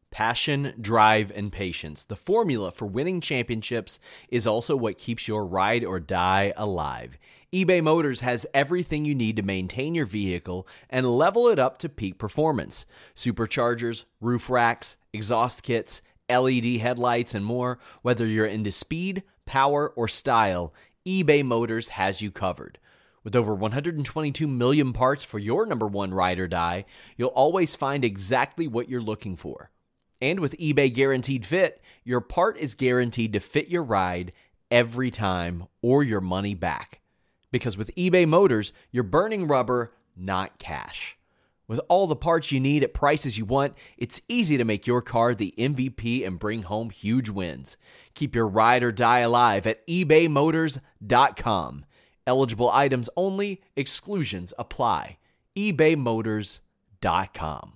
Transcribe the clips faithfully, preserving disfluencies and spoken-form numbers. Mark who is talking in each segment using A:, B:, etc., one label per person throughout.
A: Passion, drive, and patience. The formula for winning championships is also what keeps your ride or die alive. eBay Motors has everything you need to maintain your vehicle and level it up to peak performance. Superchargers, roof racks, exhaust kits, L E D headlights, and more. Whether you're into speed, power, or style, eBay Motors has you covered. With over one hundred twenty-two million parts for your number one ride or die, you'll always find exactly what you're looking for. And with eBay Guaranteed Fit, your part is guaranteed to fit your ride every time or your money back. Because with eBay Motors, you're burning rubber, not cash. With all the parts you need at prices you want, it's easy to make your car the M V P and bring home huge wins. Keep your ride or die alive at ebay motors dot com. Eligible items only, exclusions apply. ebay motors dot com.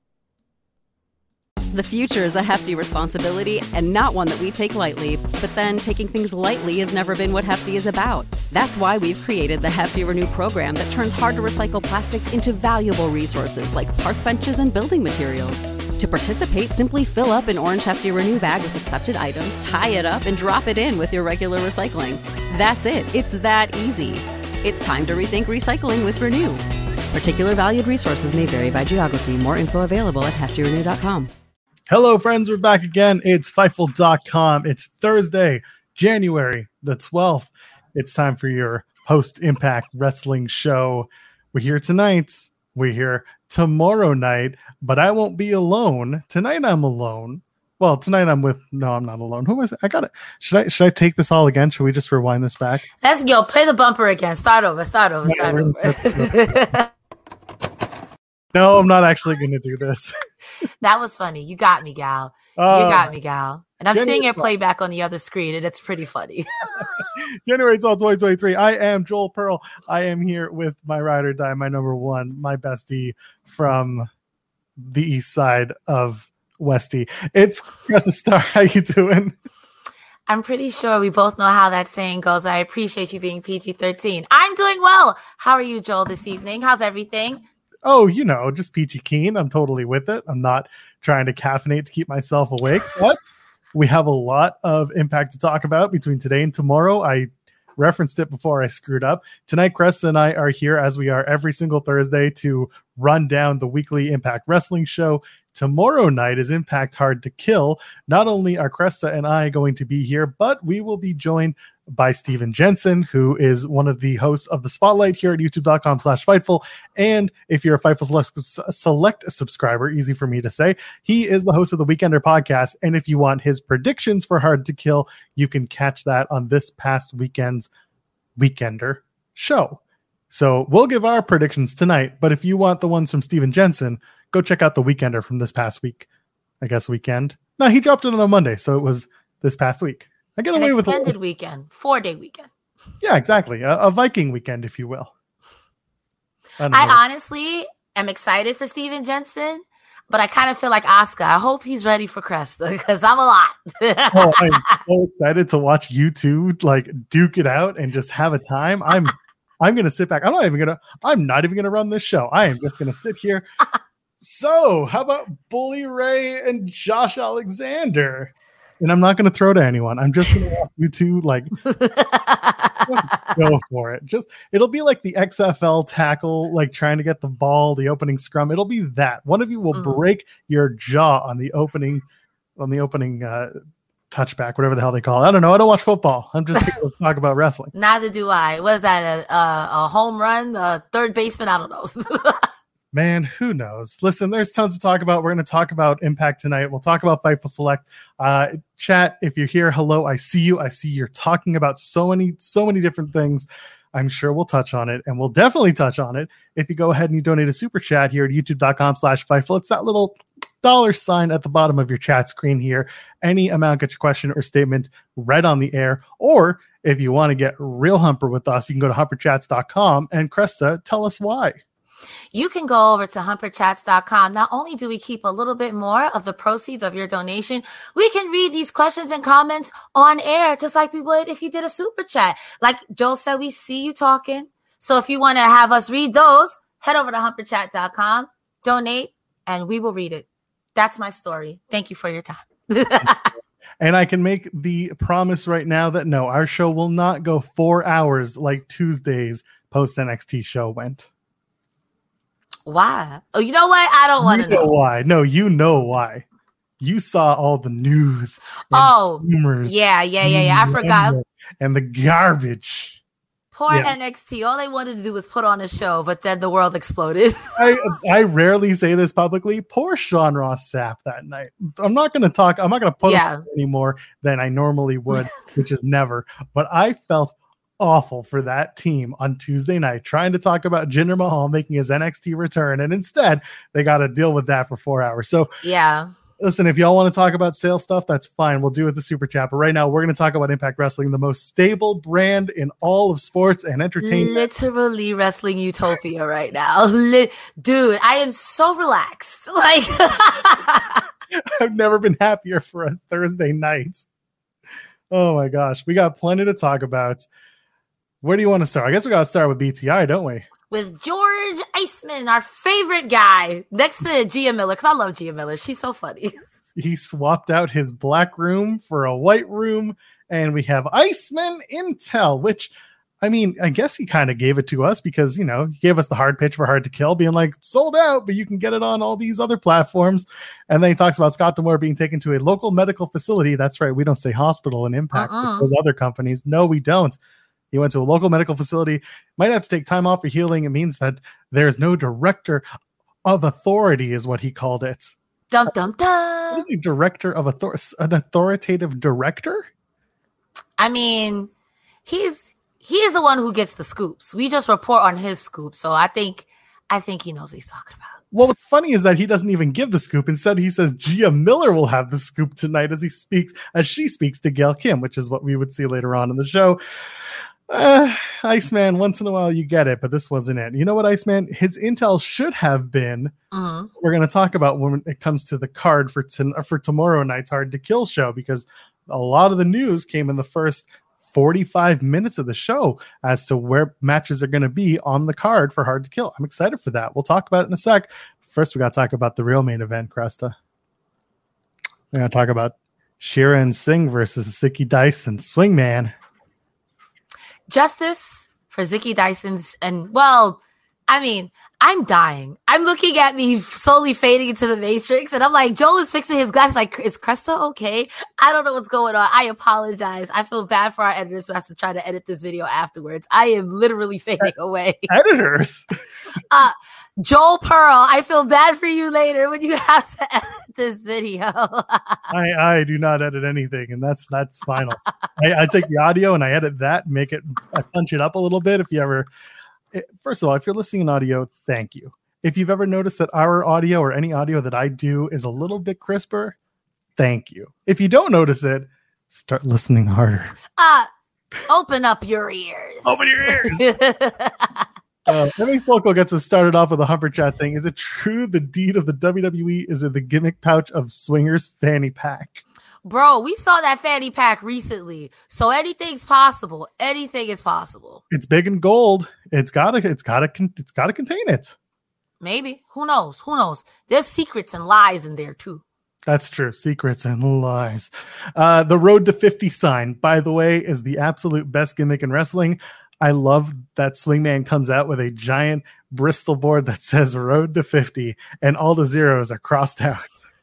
B: The future is a hefty responsibility and not one that we take lightly. But then taking things lightly has never been what Hefty is about. That's why we've created the Hefty Renew program that turns hard-to-recycle plastics into valuable resources like park benches and building materials. To participate, simply fill up an orange Hefty Renew bag with accepted items, tie it up, and drop it in with your regular recycling. That's it. It's that easy. It's time to rethink recycling with Renew. Particular valued resources may vary by geography. More info available at hefty renew dot com.
C: Hello, friends. We're back again. It's Fightful dot com. It's Thursday, January the twelfth. It's time for your post-Impact Wrestling show. We're here tonight. We're here tomorrow night, but I won't be alone. Tonight I'm alone. Well, tonight I'm with... No, I'm not alone. Who was it? I got it. Should I Should I take this all again? Should we just rewind this back?
D: Let's go. Play the bumper again. Start over. Start over. Start
C: no,
D: over.
C: No, I'm not actually going to do this.
D: That was funny. You got me, gal. Uh, you got me, gal. And I'm January seeing it playback on the other screen, and it's pretty funny.
C: January twelfth, twenty twenty-three. I am Joel Pearl. I am here with my ride or die, my number one, my bestie from the east side of Westy. It's Cressa Star. How you doing?
D: I'm pretty sure we both know how that saying goes. I appreciate you being P G thirteen. I'm doing well. How are you, Joel, this evening? How's everything?
C: Oh, you know, just peachy keen. I'm totally with it. I'm not trying to caffeinate to keep myself awake, but we have a lot of Impact to talk about between today and tomorrow. I referenced it before I screwed up. Tonight, Cressa and I are here, as we are every single Thursday, to run down the weekly Impact Wrestling show. Tomorrow night is Impact Hard to Kill. Not only are Cressa and I going to be here, but we will be joined by Steven Jensen, who is one of the hosts of the Spotlight here at youtube.com slash Fightful. And if you're a Fightful Select, Select subscriber, easy for me to say, he is the host of the Weekender podcast. And if you want his predictions for Hard to Kill, you can catch that on this past weekend's Weekender show. So we'll give our predictions tonight, but if you want the ones from Steven Jensen, go check out the Weekender from this past week. I guess weekend. No, he dropped it on a Monday, so it was this past week. I get
D: An
C: away with
D: extended with weekend, four day weekend.
C: Yeah, exactly. A, a Viking weekend, if you will.
D: I, I honestly am excited for Steven Jensen, but I kind of feel like Asuka. I hope he's ready for Cresta because I'm a lot.
C: Oh, I'm so excited to watch you two like duke it out and just have a time. I'm I'm gonna sit back. I'm not even gonna. I'm not even gonna run this show. I am just gonna sit here. So, how about Bully Ray and Josh Alexander? And I'm not going to throw to anyone. I'm just going to watch you two like just go for it. Just it'll be like the X F L tackle, like trying to get the ball, the opening scrum. It'll be that one of you will mm. break your jaw on the opening, on the opening uh, touchback, whatever the hell they call it. I don't know. I don't watch football. I'm just here to talk about wrestling.
D: Neither do I. Was that a, a, a home run? A third baseman? I don't know.
C: Man, who knows? Listen, there's tons to talk about. We're going to talk about Impact tonight. We'll talk about Fightful Select. Uh, chat, if you're here, hello, I see you. I see you're talking about so many, so many different things. I'm sure we'll touch on it, and we'll definitely touch on it if you go ahead and you donate a super chat here at youtube.com slash Fightful. It's that little dollar sign at the bottom of your chat screen here. Any amount, get your question or statement read on the air. Or if you want to get real humper with us, you can go to humper chats dot com. And Cresta, tell us why.
D: You can go over to humper chats dot com. Not only do we keep a little bit more of the proceeds of your donation, we can read these questions and comments on air, just like we would if you did a super chat. Like Joel said, we see you talking. So if you want to have us read those, head over to humper chat dot com, donate, and we will read it. That's my story. Thank you for your time.
C: And I can make the promise right now that no, our show will not go four hours like Tuesday's post N X T show went.
D: Why? Oh, you know what? I don't want to
C: know,
D: know
C: why. No, you know why. You saw all the news.
D: Oh,
C: rumors.
D: Yeah, yeah, yeah, yeah. I forgot.
C: And the garbage.
D: Poor
C: yeah.
D: N X T. All they wanted to do was put on a show, but then the world exploded.
C: I I rarely say this publicly. Poor Sean Ross Sapp that night. I'm not going to talk. I'm not going to put
D: yeah.
C: him any more than I normally would, which is never. But I felt awful for that team on Tuesday night, trying to talk about Jinder Mahal making his N X T return, and instead they got to deal with that for four hours. So
D: yeah.
C: Listen, if y'all want to talk about sales stuff, that's fine. We'll do it the super chat. But right now, we're going to talk about Impact Wrestling, the most stable brand in all of sports and entertainment.
D: Literally wrestling utopia right now. Dude, I am so relaxed. Like,
C: I've never been happier for a Thursday night. Oh my gosh. We got plenty to talk about. Where do you want to start? I guess we got to start with B T I, don't we?
D: With George Iceman, our favorite guy, next to Gia Miller, because I love Gia Miller. She's so funny.
C: He swapped out his black room for a white room, and we have Iceman Intel, which, I mean, I guess he kind of gave it to us because, you know, he gave us the hard pitch for Hard to Kill, being like, sold out, but you can get it on all these other platforms. And then he talks about Scott D'Amore being taken to a local medical facility. That's right. We don't say hospital in Impact
D: uh-uh.
C: with those other companies. No, we don't. He went to a local medical facility, might have to take time off for healing. It means that there's no director of authority is what he called it.
D: Dum, dum, dum.
C: What is a director of authority? An authoritative director?
D: I mean, he's he is the one who gets the scoops. We just report on his scoops. So I think I think he knows what he's talking about.
C: Well, what's funny is that he doesn't even give the scoop. Instead, he says Gia Miller will have the scoop tonight as he speaks, as she speaks to Gail Kim, which is what we would see later on in the show. Uh, Iceman, once in a while you get it, but this wasn't it. You know what, Iceman? His intel should have been,
D: mm-hmm.
C: we're going to talk about when it comes to the card for, t- for tomorrow night's Hard to Kill show, because a lot of the news came in the first forty-five minutes of the show as to where matches are going to be on the card for Hard to Kill. I'm excited for that. We'll talk about it in a sec. First, we got to talk about the real main event, Cresta. We're going to talk about Shira and Singh versus Zicky Dyson Swingman.
D: Justice for Zicky Dyson's, and well, I mean, I'm dying. I'm looking at me slowly fading into the Matrix, and I'm like, Joel is fixing his glasses. Like, is Cresta okay? I don't know what's going on. I apologize. I feel bad for our editors who has to try to edit this video afterwards. I am literally fading away.
C: Editors?
D: uh, Joel Pearl, I feel bad for you later when you have to edit this video.
C: I, I do not edit anything, and that's that's final. I, I take the audio and I edit that, make it, I punch it up a little bit. If you ever, it, first of all, if you're listening in audio, thank you. If you've ever noticed that our audio or any audio that I do is a little bit crisper, thank you. If you don't notice it, start listening harder.
D: Uh, open up your ears.
C: Open your ears. Uh, Emmy Solko gets us started off with a Humper Chat saying, is it true the deed of the W W E is in the gimmick pouch of Swinger's fanny pack?
D: Bro, we saw that fanny pack recently. So anything's possible. Anything is possible.
C: It's big and gold. It's gotta, it's gotta, it's gotta contain it.
D: Maybe. Who knows? Who knows? There's secrets and lies in there too.
C: That's true. Secrets and lies. Uh, the Road to fifty sign, by the way, is the absolute best gimmick in wrestling. I love that Swingman comes out with a giant Bristol board that says Road to fifty and all the zeros are crossed out.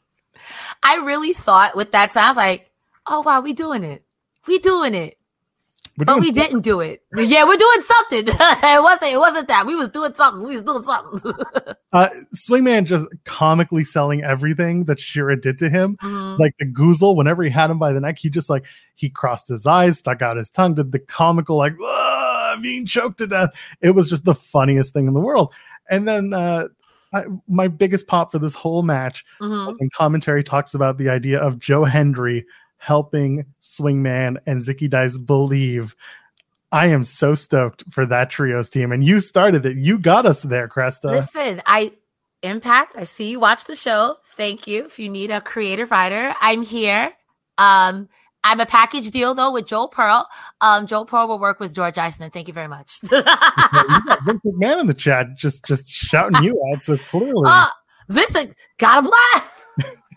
D: I really thought with that sounds like, oh, wow, we doing it. We doing it.
C: We're
D: but
C: doing
D: we
C: something.
D: didn't do it. Yeah, we're doing something. it wasn't It wasn't that. We was doing something. We was doing something.
C: uh, Swingman just comically selling everything that Shira did to him.
D: Mm-hmm.
C: Like the Goozle, whenever he had him by the neck, he just like, he crossed his eyes, stuck out his tongue, did the comical like, I'm being choked to death. It was just the funniest thing in the world. And then uh, I, my biggest pop for this whole match
D: mm-hmm.
C: was when commentary talks about the idea of Joe Hendry helping Swingman and Zicky Dice believe. I am so stoked for that trios team. And you started it. You got us there, Cresta.
D: Listen, I Impact, I see you watch the show. Thank you. If you need a creative writer, I'm here. Um, I'm a package deal, though, with Joel Pearl. Um, Joel Pearl will work with George Iceman. Thank you very much.
C: You got Vince McMahon in the chat just, just shouting you out. So clearly.
D: Uh, Vincent, got him live.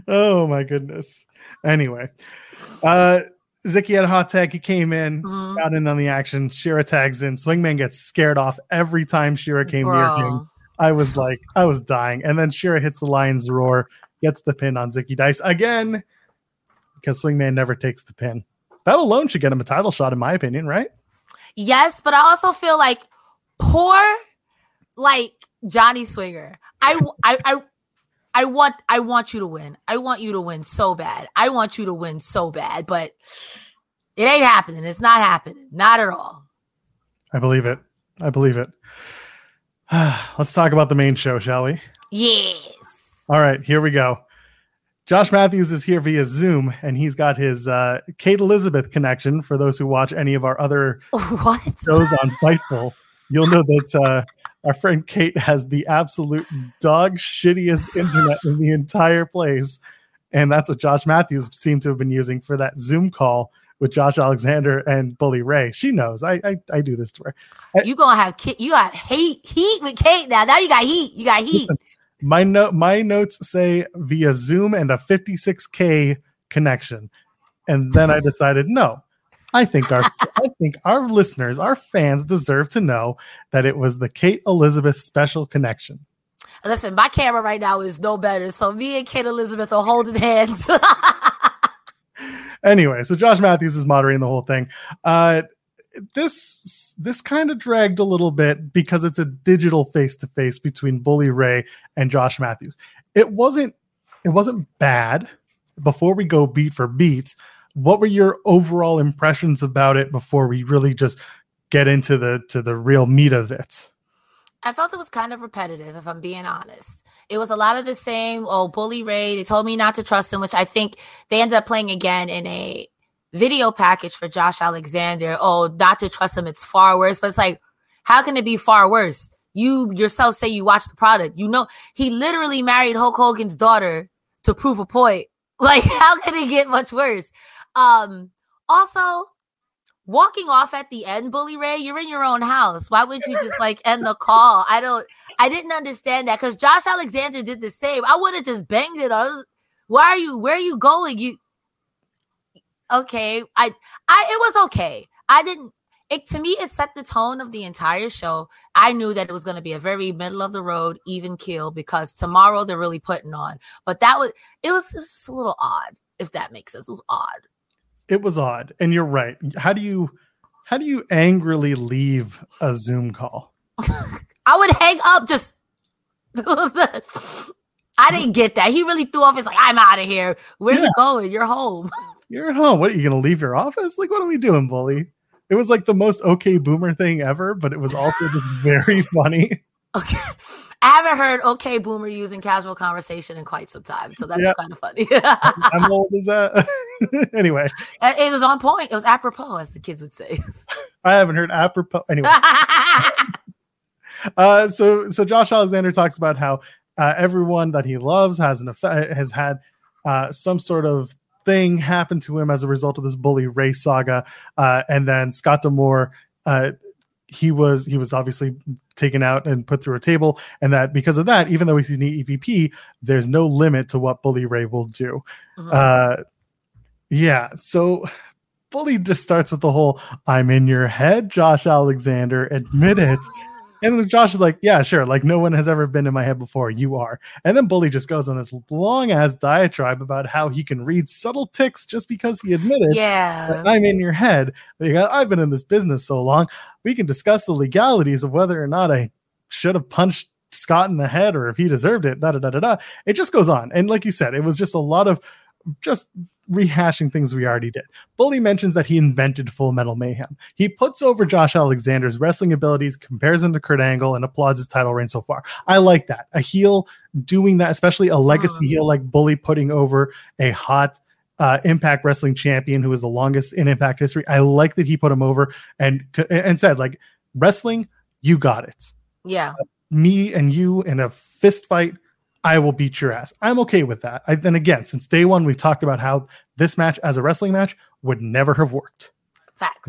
C: Oh my goodness. Anyway, uh, Zicky had a hot tag. He came in, mm-hmm. got in on the action. Shera tags in. Swingman gets scared off every time Shera came Bro. near him. I was like, I was dying. And then Shera hits the Lion's Roar, gets the pin on Zicky Dice again, because Swingman never takes the pin. That alone should get him a title shot, in my opinion, right?
D: Yes, but I also feel like poor, like Johnny Swinger. I, I, I, I want, I want you to win. I want you to win so bad. I want you to win so bad, but it ain't happening. It's not happening. Not at all.
C: I believe it. I believe it. Let's talk about the main show, shall we?
D: Yes.
C: All right, here we go. Josh Matthews is here via Zoom, and he's got his uh, Kate Elizabeth connection. For those who watch any of our other
D: what?
C: shows on Fightful, you'll know that uh, our friend Kate has the absolute dog shittiest internet in the entire place. And that's what Josh Matthews seemed to have been using for that Zoom call with Josh Alexander and Bully Ray. She knows. I I, I do this to her. I,
D: you gonna have ki- you got heat heat with Kate now. Now you got heat. You got heat.
C: Listen, my note my notes say via Zoom and a fifty-six K connection, and then I decided no. I think our I think our listeners, our fans, deserve to know that it was the Kate Elizabeth special connection.
D: Listen, my camera right now is no better, so me and Kate Elizabeth are holding hands.
C: Anyway, so Josh Matthews is moderating the whole thing. Uh, this this kind of dragged a little bit because it's a digital face-to-face between Bully Ray and Josh Matthews. It wasn't it wasn't bad. Before we go beat for beat, what were your overall impressions about it before we really just get into the to the real meat of it?
D: I felt it was kind of repetitive, if I'm being honest. It was a lot of the same. Oh, Bully Ray, they told me not to trust him, which I think they ended up playing again in a video package for Josh Alexander. Oh, not to trust him, it's far worse. But it's like, how can it be far worse? You yourself say you watch the product. You know, he literally married Hulk Hogan's daughter to prove a point. Like, how can it get much worse? Um, also, walking off at the end, Bully Ray, you're in your own house. Why wouldn't you just like end the call? I don't, I didn't understand that because Josh Alexander did the same. I would have just banged it on. Why are you, where are you going? You, okay. I, I, it was okay. I didn't, it, to me, it set the tone of the entire show. I knew that it was going to be a very middle of the road, even keel, because tomorrow they're really putting on. But that was, it was just a little odd, if that makes sense. It was odd.
C: It was odd. And you're right. How do you, how do you angrily leave a Zoom call?
D: I would hang up just, I didn't get that. He really threw off his like, I'm out of here. Where yeah. you going? You're home.
C: You're at home. What, are you going to leave your office? Like, what are we doing, Bully? It was like the most okay boomer thing ever, but it was also just very funny.
D: Okay. I haven't heard okay boomer using casual conversation in quite some time, so that's yeah. kind of funny.
C: How old is that? Anyway.
D: It was on point. It was apropos, as the kids would say.
C: I haven't heard apropos. Anyway. uh, so, so Josh Alexander talks about how uh, everyone that he loves has an effect, has had uh, some sort of thing happened to him as a result of this Bully Ray saga. Uh, and then Scott D'Amore, uh, he was he was obviously taken out and put through a table, and that because of that, even though he's an E V P, there's no limit to what Bully Ray will do. Mm-hmm. Uh, yeah, so Bully just starts with the whole "I'm in your head, Josh Alexander, admit it." And then Josh is like, yeah, sure. Like, no one has ever been in my head before. You are. And then Bully just goes on this long ass diatribe about how he can read subtle ticks just because he admitted,
D: yeah,
C: I'm in your head. I've been in this business so long. We can discuss the legalities of whether or not I should have punched Scott in the head or if he deserved it. Da da da da da. It just goes on. And like you said, it was just a lot of just rehashing things we already did. Bully mentions that he invented Full Metal Mayhem. He puts over Josh Alexander's wrestling abilities, compares him to Kurt Angle, and applauds his title reign so far. I like that. A heel doing that, especially a legacy mm. heel like Bully putting over a hot uh, Impact Wrestling champion who is the longest in Impact history. I like that he put him over and and said, like, wrestling, you got it.
D: Yeah.
C: Uh, me and you in a fist fight, I will beat your ass. I'm okay with that. I, then again, since day one, we've talked about how this match as a wrestling match would never have worked.
D: Facts.
C: But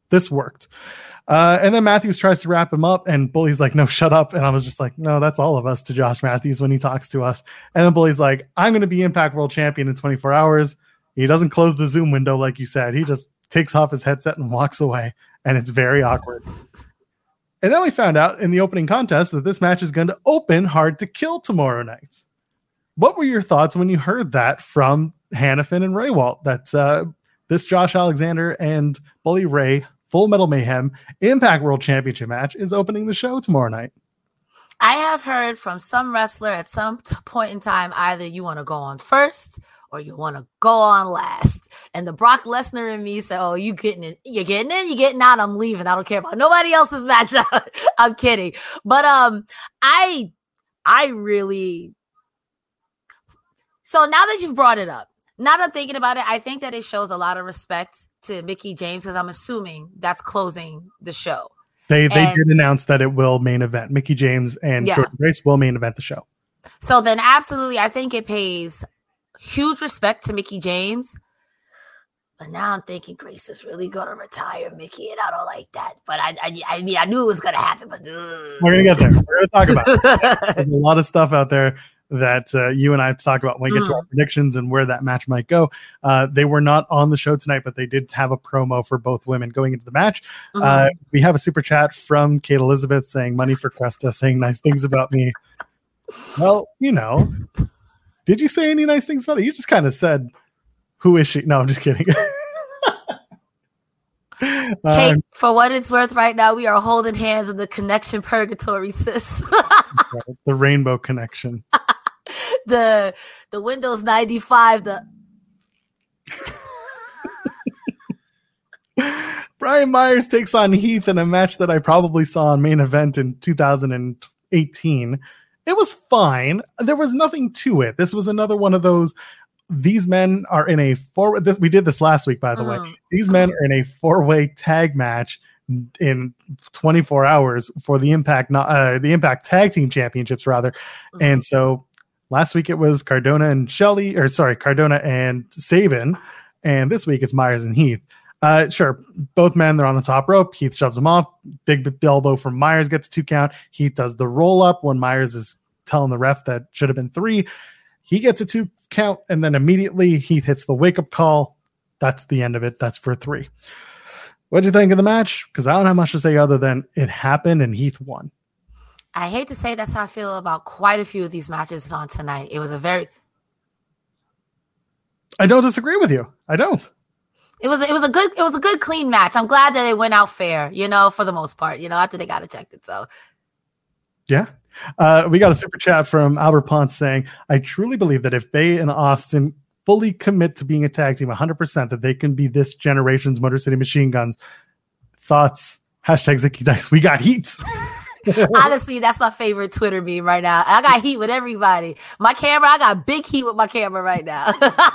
C: this worked. Uh, and then Matthews tries to wrap him up, and Bully's like, no, shut up. And I was just like, no, that's all of us to Josh Matthews when he talks to us. And then Bully's like, I'm going to be Impact World Champion in twenty-four hours. He doesn't close the Zoom window like you said. He just takes off his headset and walks away. And it's very awkward. And then we found out in the opening contest that this match is going to open Hard to Kill tomorrow night. What were your thoughts when you heard that from Hannafin and Raywalt, that uh, this Josh Alexander and Bully Ray Full Metal Mayhem Impact World Championship match is opening the show tomorrow night?
D: I have heard from some wrestler at some t- point in time, either you want to go on first or you want to go on last. And the Brock Lesnar in me said, oh, you getting in, you're getting in, you're getting out, I'm leaving. I don't care about nobody else's match. I'm kidding. But um, I, I really, so now that you've brought it up, now that I'm thinking about it, I think that it shows a lot of respect to Mickie James, because I'm assuming that's closing the show.
C: They they
D: and,
C: did announce that it will main event. Mickie James and
D: yeah.
C: Jordan Grace will main event the show.
D: So then absolutely, I think it pays huge respect to Mickie James. But now I'm thinking Grace is really going to retire Mickie, and I don't like that. But I I, I mean, I knew it was going to happen. But uh.
C: We're going to get there. We're going to talk about it. There's a lot of stuff out there that uh, you and I talk about when we get mm. to our predictions and where that match might go. Uh, they were not on the show tonight, but they did have a promo for both women going into the match. Mm. Uh, we have a super chat from Kate Elizabeth saying money for Cresta, saying nice things about me. Well, you know, did you say any nice things about it? You just kind of said, who is she? No, I'm just kidding.
D: Kate, uh, for what it's worth right now, we are holding hands in the connection purgatory, sis.
C: The rainbow connection.
D: the the Windows ninety-five, the
C: Brian Myers takes on Heath in a match that I probably saw on Main Event in two thousand eighteen. It was fine. There was nothing to it. This was another one of those, these men are in a four this we did this last week, by the mm. way. These men are in a four-way tag match in twenty-four hours for the Impact uh, the Impact Tag Team Championships, rather. Mm-hmm. And so last week it was Cardona and Shelley, or sorry, Cardona and Sabin, and this week it's Myers and Heath. Uh, sure, both men, they're on the top rope. Heath shoves them off. Big, big elbow from Myers gets a two count. Heath does the roll up when Myers is telling the ref that should have been three. He gets a two count, and then immediately Heath hits the wake up call. That's the end of it. That's for three. What'd you think of the match? Because I don't have much to say other than it happened and Heath won.
D: I hate to say that's how I feel about quite a few of these matches on tonight. It was a very...
C: I don't disagree with you. I don't.
D: It was it was a good it was a good clean match. I'm glad that it went out fair, you know, for the most part, you know, after they got ejected. So
C: yeah. Uh, we got a super chat from Albert Ponce saying, I truly believe that if Bay and Austin fully commit to being a tag team one hundred percent, that they can be this generation's Motor City Machine Guns. Thoughts? Hashtag Zicky Dice. We got heat.
D: Honestly, that's my favorite Twitter meme right now. I got heat with everybody. My camera, I got big heat with my camera right now.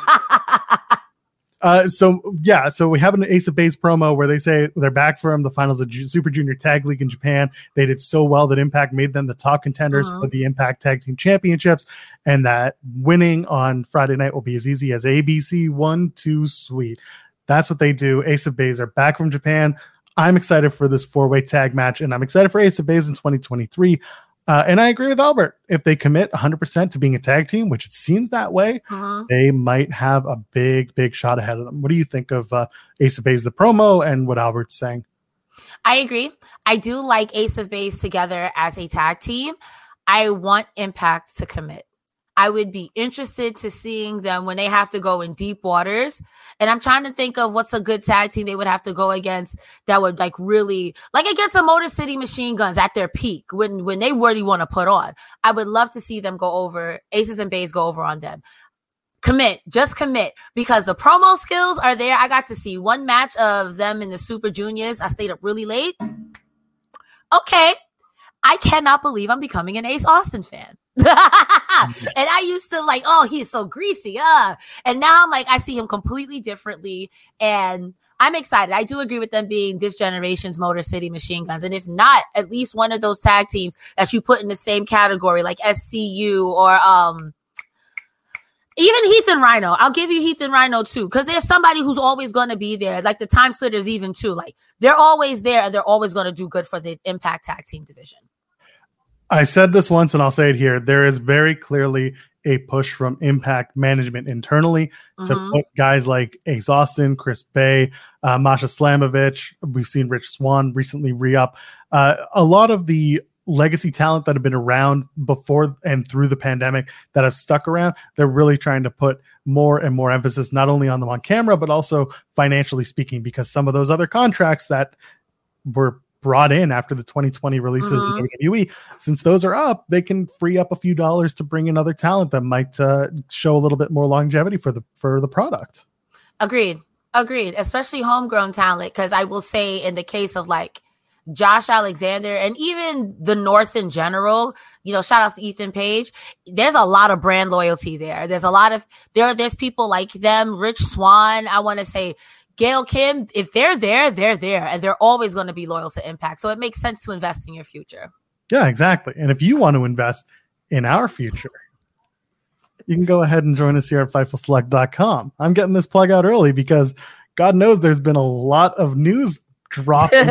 C: Uh, so yeah, so we have an Ace of Base promo where they say they're back from the finals of Ju- Super Junior Tag League in Japan. They did so well that Impact made them the top contenders uh-huh. for the Impact Tag Team Championships, and that winning on Friday night will be as easy as A B C one, two, sweet. That's what they do. Ace of Base are back from Japan. I'm excited for this four-way tag match, and I'm excited for Ace of Base in twenty twenty-three. Uh, and I agree with Albert. If they commit one hundred percent to being a tag team, which it seems that way, uh-huh. they might have a big, big shot ahead of them. What do you think of uh, Ace of Base, the promo, and what Albert's saying?
D: I agree. I do like Ace of Base together as a tag team. I want Impact to commit. I would be interested to seeing them when they have to go in deep waters. And I'm trying to think of what's a good tag team they would have to go against that would like really, like against the Motor City Machine Guns at their peak when, when they really want to put on. I would love to see them go over, Aces and Bays go over on them. Commit, just commit, because the promo skills are there. I got to see one match of them in the Super Juniors. I stayed up really late. Okay. I cannot believe I'm becoming an Ace Austin fan. Yes. And I used to like, oh, he's so greasy. Uh. And now I'm like, I see him completely differently. And I'm excited. I do agree with them being this generation's Motor City Machine Guns. And if not, at least one of those tag teams that you put in the same category, like S C U or um, Even Heath and Rhino. I'll give you Heath and Rhino too, because there's somebody who's always going to be there. Like the Time Splitters even too. Like they're always there and they're always going to do good for the Impact Tag Team division.
C: I said this once and I'll say it here. There is very clearly a push from Impact management internally mm-hmm. to put guys like Ace Austin, Chris Bay, uh, Masha Slamovich. We've seen Rich Swann recently re-up. Uh, a lot of the legacy talent that have been around before and through the pandemic that have stuck around, they're really trying to put more and more emphasis not only on them on camera, but also financially speaking, because some of those other contracts that were brought in after the twenty twenty releases mm-hmm. in W W E, since those are up, they can free up a few dollars to bring in other talent that might uh, show a little bit more longevity for the for the product.
D: Agreed. Agreed. Especially homegrown talent, because I will say in the case of like Josh Alexander and even the North in general, you know, shout out to Ethan Page. There's a lot of brand loyalty there. There's a lot of there. There's people like them, Rich Swann. I want to say Gail Kim. If they're there, they're there, and they're always going to be loyal to Impact. So it makes sense to invest in your future.
C: Yeah, exactly. And if you want to invest in our future, you can go ahead and join us here at Fightful Select dot com. I'm getting this plug out early because God knows there's been a lot of news dropping.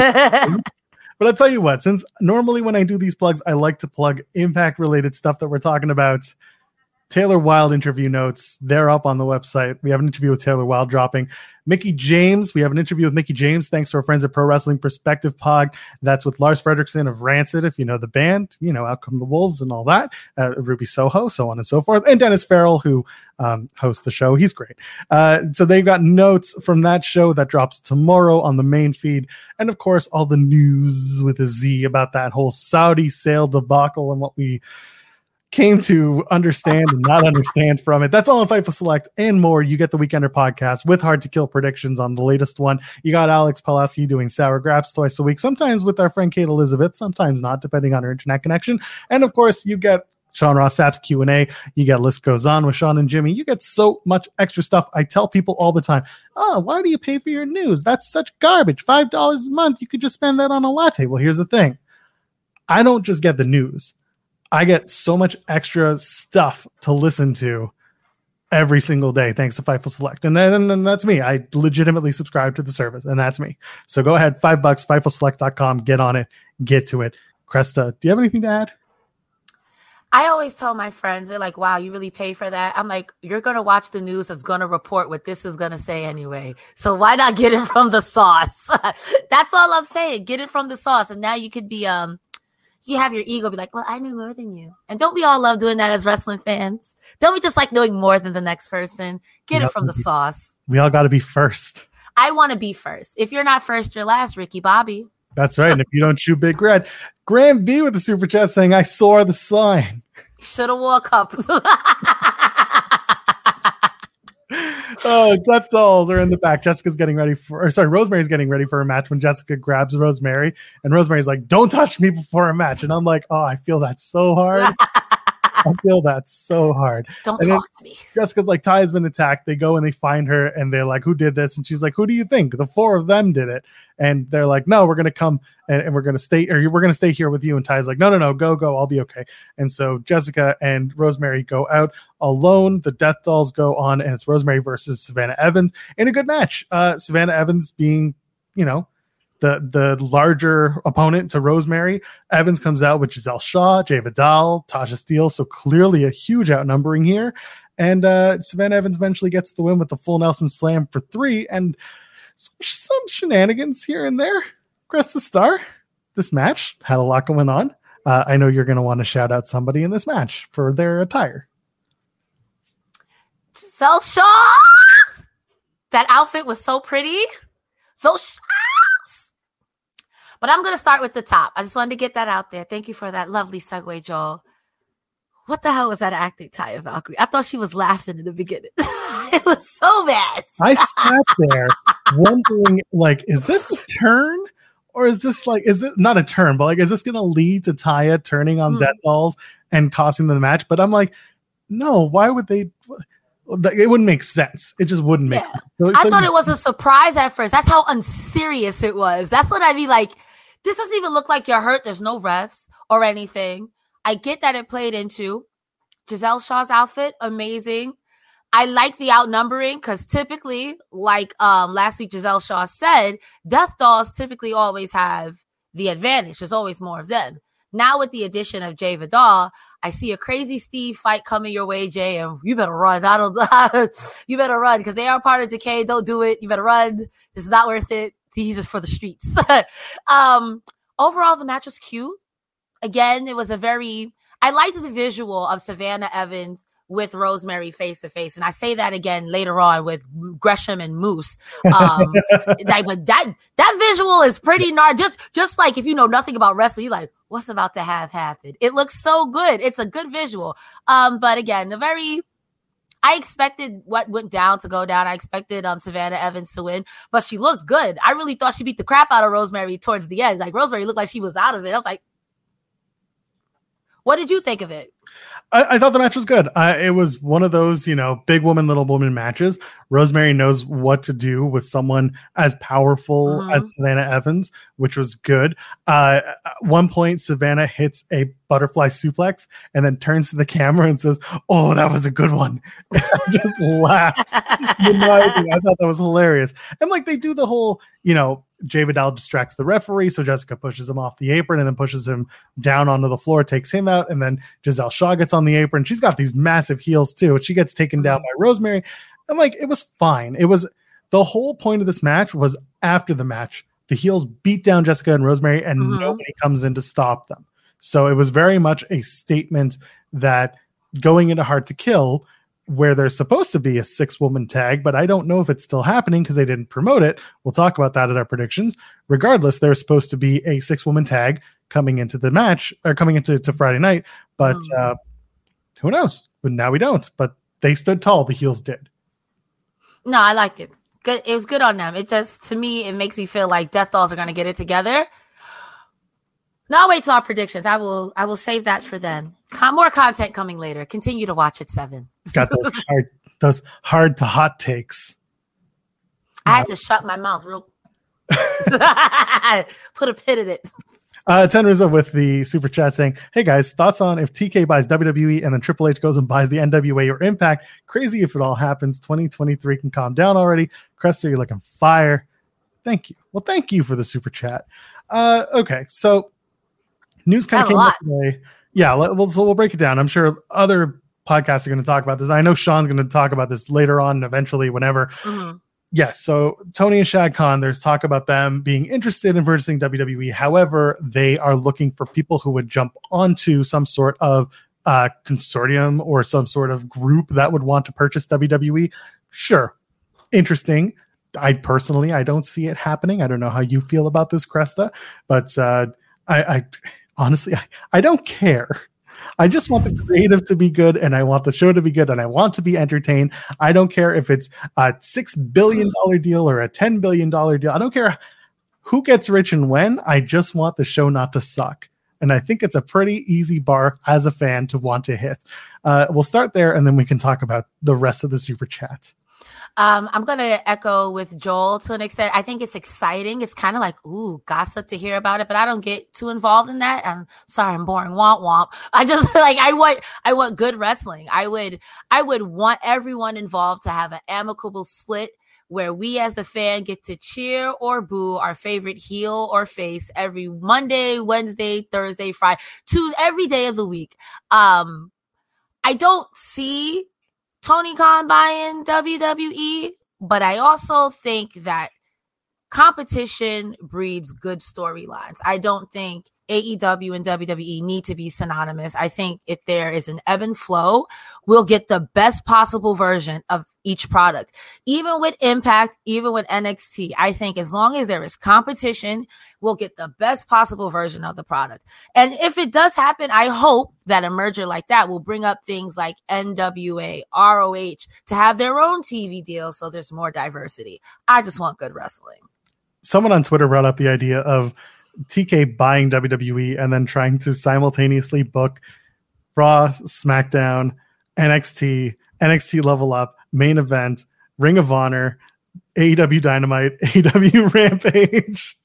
C: But I'll tell you what, since normally when I do these plugs, I like to plug Impact-related stuff that we're talking about. Taylor Wilde interview notes, they're up on the website. We have an interview with Taylor Wilde dropping. Mickey James, we have an interview with Mickey James, thanks to our friends at Pro Wrestling Perspective Pod. That's with Lars Fredrickson of Rancid, if you know the band, you know, Out Come the Wolves and all that. Uh, Ruby Soho, so on and so forth. And Dennis Farrell, who um, hosts the show. He's great. Uh, so they've got notes from that show that drops tomorrow on the main feed. And of course, all the news with a Z about that whole Saudi sale debacle and what we came to understand and not understand from it. That's all on Fightful Select and more. You get the Weekender podcast with Hard to Kill predictions on the latest one. You got Alex Pulaski doing Sour Graps twice a week, sometimes with our friend Kate Elizabeth, sometimes not, depending on her internet connection. And of course, you get Sean Ross Sapp's Q and A. You get List Goes On with Sean and Jimmy. You get so much extra stuff. I tell people all the time, oh, why do you pay for your news? That's such garbage. five dollars a month. You could just spend that on a latte. Well, here's the thing. I don't just get the news. I get so much extra stuff to listen to every single day, thanks to Fightful Select. And then and that's me. I legitimately subscribe to the service, and that's me. So go ahead, five bucks, Fightful Select dot com. Get on it. Get to it. Cresta, do you have anything to add?
D: I always tell my friends, they're like, wow, you really pay for that? I'm like, you're going to watch the news that's going to report what this is going to say anyway. So why not get it from the source? That's all I'm saying. Get it from the source. And now you could be... um. You have your ego be like, well, I knew more than you. And don't we all love doing that as wrestling fans? Don't we just like knowing more than the next person? Get we it from the be, sauce.
C: We all got to be first.
D: I want to be first. If you're not first, you're last, Ricky Bobby.
C: That's right. And if you don't chew Big Red, Graham B with the super chat saying, I saw the sign.
D: Should have wore a cup.
C: Oh, Death Dolls are in the back. Jessica's getting ready for, or sorry, Rosemary's getting ready for a match when Jessica grabs Rosemary, and Rosemary's like, don't touch me before a match. And I'm like, oh, I feel that so hard. I feel that so hard.
D: Don't
C: and
D: talk to me.
C: Jessica's like, Ty has been attacked. They go and they find her, and they're like, who did this? And she's like, who do you think? The four of them did it. And they're like, no, we're going to come and, and we're going to stay, or we're going to stay here with you. And Ty's like, no, no, no, go, go. I'll be okay. And so Jessica and Rosemary go out alone. The Death Dolls go on, and it's Rosemary versus Savannah Evans in a good match. Uh, Savannah Evans being, you know, the the larger opponent to Rosemary. Evans comes out with Giselle Shaw, Jay Vidal, Tasha Steele. So clearly a huge outnumbering here. And uh, Savannah Evans eventually gets the win with the full Nelson Slam for three. And some, some shenanigans here and there. Cresta Star, this match had a lot going on. Uh, I know you're going to want to shout out somebody in this match for their attire.
D: Giselle Shaw! That outfit was so pretty. Those shots! But I'm going to start with the top. I just wanted to get that out there. Thank you for that lovely segue, Joel. What the hell was that acting, Taya Valkyrie? I thought she was laughing in the beginning. It was so bad.
C: I sat there wondering, like, is this a turn? Or is this like, is this not a turn, but like, is this going to lead to Taya turning on mm. Death Dolls and costing them the match? But I'm like, no, why would they? It wouldn't make sense. It just wouldn't make yeah. sense. So,
D: I
C: so
D: thought it was a surprise at first. That's how unserious it was. That's what I mean. Like, this doesn't even look like you're hurt. There's no refs or anything. I get that it played into Giselle Shaw's outfit. Amazing. I like the outnumbering because typically, like um, last week Giselle Shaw said, Death Dolls typically always have the advantage. There's always more of them. Now with the addition of Jay Vidal, I see a crazy Steve fight coming your way, Jay, and you better run. That'll you better run because they are part of Decay. Don't do it. You better run. This is not worth it. These are for the streets. um, overall, the match was cute. Again, it was a very. I liked the visual of Savannah Evans with Rosemary face to face. And I say that again later on with Gresham and Moose. Um, like, but that, that visual is pretty gnarly. Just, just like if you know nothing about wrestling, you're like, what's about to have happened? It looks so good. It's a good visual. Um, but again, a very, I expected what went down to go down. I expected um, Savannah Evans to win, but she looked good. I really thought she beat the crap out of Rosemary towards the end. Like Rosemary looked like she was out of it. I was like, what did you think of it?
C: I, I thought the match was good. Uh, it was one of those, you know, big woman, little woman matches. Rosemary knows what to do with someone as powerful mm-hmm. as Savannah Evans, which was good. Uh, at one point, Savannah hits a butterfly suplex and then turns to the camera and says, "Oh, that was a good one." I just laughed. You know, I thought that was hilarious. And like they do the whole, you know, Jay Vidal distracts the referee, so Jessica pushes him off the apron and then pushes him down onto the floor, takes him out, and then Giselle Shaw gets on the apron. She's got these massive heels too. She gets taken down by Rosemary. And like it was fine. It was the whole point of this match was after the match, the heels beat down Jessica and Rosemary, and mm-hmm. nobody comes in to stop them. So it was very much a statement that going into Hard to Kill, where there's supposed to be a six-woman tag, but I don't know if it's still happening because they didn't promote it. We'll talk about that at our predictions. Regardless, there's supposed to be a six-woman tag coming into the match, or coming into to Friday night, but mm. uh, who knows? But now we don't. But they stood tall. The heels did.
D: No, I liked it. Good. It was good on them. It just, to me, it makes me feel like Death Dolls are going to get it together. Now I'll wait till our predictions. I will. I will save that for then. Con- more content coming later. Continue to watch at seven.
C: Got those hard, those hard to hot takes.
D: I had to shut my mouth real. Put a pin in it.
C: Uh, Ten Rizzo with the super chat saying, "Hey guys, thoughts on if T K buys W W E and then Triple H goes and buys the N W A or Impact? Crazy if it all happens. twenty twenty-three can calm down already. Cresta, you're looking fire. Thank you. Well, thank you for the super chat. Uh, okay, so news kind of came up today. Yeah, let, we'll, so we'll break it down. I'm sure other podcasts are going to talk about this. I know Sean's going to talk about this later on, eventually, whenever. Mm-hmm. Yes, so Tony and Shad Khan, there's talk about them being interested in purchasing W W E. However, they are looking for people who would jump onto some sort of uh, consortium or some sort of group that would want to purchase W W E. Sure, interesting. I personally, I don't see it happening. I don't know how you feel about this, Cresta, but uh, I, I honestly, I, I don't care. I just want the creative to be good, and I want the show to be good, and I want to be entertained. I don't care if it's a six billion dollars deal or a ten billion dollars deal. I don't care who gets rich and when. I just want the show not to suck. And I think it's a pretty easy bar as a fan to want to hit. Uh, we'll start there, and then we can talk about the rest of the super chat.
D: Um, I'm going to echo with Joel to an extent. I think it's exciting. It's kind of like, ooh, gossip to hear about it, but I don't get too involved in that. I'm sorry, I'm boring. Womp womp. I just like, I want, I want good wrestling. I would, I would want everyone involved to have an amicable split where we as the fan get to cheer or boo our favorite heel or face every Monday, Wednesday, Thursday, Friday, Tuesday, every day of the week. Um, I don't see Tony Khan buying W W E, but I also think that competition breeds good storylines. I don't think A E W and W W E need to be synonymous. I think if there is an ebb and flow, we'll get the best possible version of each product. Even with Impact, even with N X T, I think as long as there is competition, we'll get the best possible version of the product. And if it does happen, I hope that a merger like that will bring up things like N W A, R O H to have their own T V deals so there's more diversity. I just want good wrestling.
C: Someone on Twitter brought up the idea of T K buying W W E and then trying to simultaneously book Raw, SmackDown, N X T, N X T Level Up, Main Event, Ring of Honor, A E W Dynamite, A E W Rampage.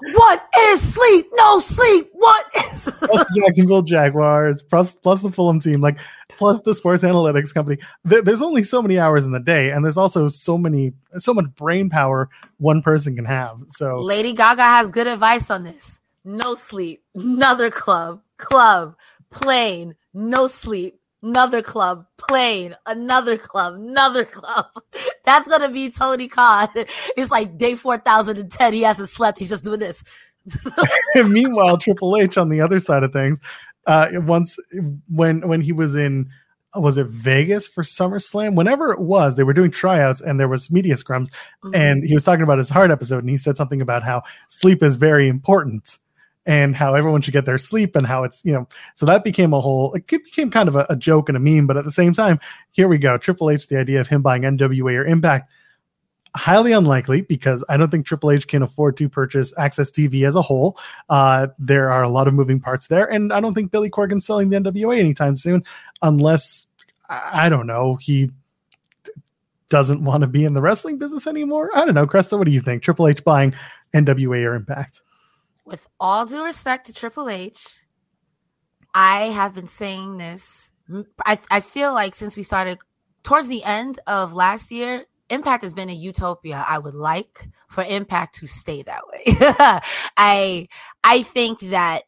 D: What is sleep? No sleep. What is
C: plus the Jacksonville Jaguars, plus plus the Fulham team, like plus the sports analytics company. There, there's only so many hours in the day, and there's also so many, so much brain power one person can have. So
D: Lady Gaga has good advice on this. No sleep. Another club. Club. Plane. No sleep. Another club, plane, another club, another club. That's going to be Tony Khan. It's like day four thousand ten. He hasn't slept. He's just doing this.
C: Meanwhile, Triple H on the other side of things, uh, once when when he was in, was it Vegas for SummerSlam? Whenever it was, they were doing tryouts and there was media scrums, mm-hmm. and he was talking about his heart episode, and he said something about how sleep is very important. And how everyone should get their sleep and how it's, you know, so that became a whole, it became kind of a, a joke and a meme. But at the same time, here we go. Triple H, the idea of him buying N W A or Impact, highly unlikely because I don't think Triple H can afford to purchase Access T V as a whole. Uh, there are a lot of moving parts there. And I don't think Billy Corgan's selling the N W A anytime soon, unless, I don't know, he doesn't want to be in the wrestling business anymore. I don't know. Cresta, what do you think? Triple H buying N W A or Impact?
D: With all due respect to Triple H, I have been saying this. I, I feel like since we started towards the end of last year, Impact has been a utopia. I would like for Impact to stay that way. I I think that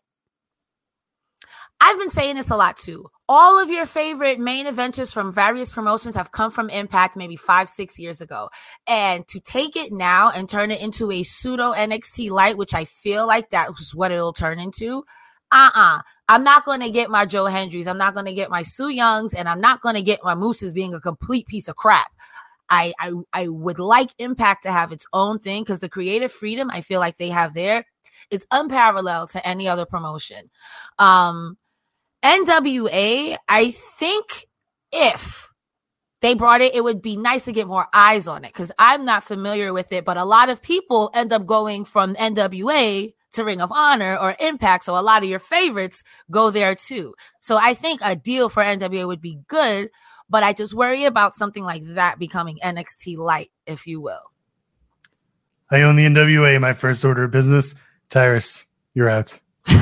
D: I've been saying this a lot too. All of your favorite main eventers from various promotions have come from Impact maybe five, six years ago. And to take it now and turn it into a pseudo N X T light, which I feel like that was what it'll turn into. Uh-uh. I'm not going to get my Joe Hendrys. I'm not going to get my Su Youngs, and I'm not going to get my Mooses being a complete piece of crap. I, I, I would like Impact to have its own thing because the creative freedom I feel like they have there is unparalleled to any other promotion. Um, N W A, I think if they brought it, it would be nice to get more eyes on it because I'm not familiar with it, but a lot of people end up going from N W A to Ring of Honor or Impact, so a lot of your favorites go there too. So I think a deal for N W A would be good, but I just worry about something like that becoming N X T light, if you will.
C: I own the N W A, my first order of business. Tyrus, you're out.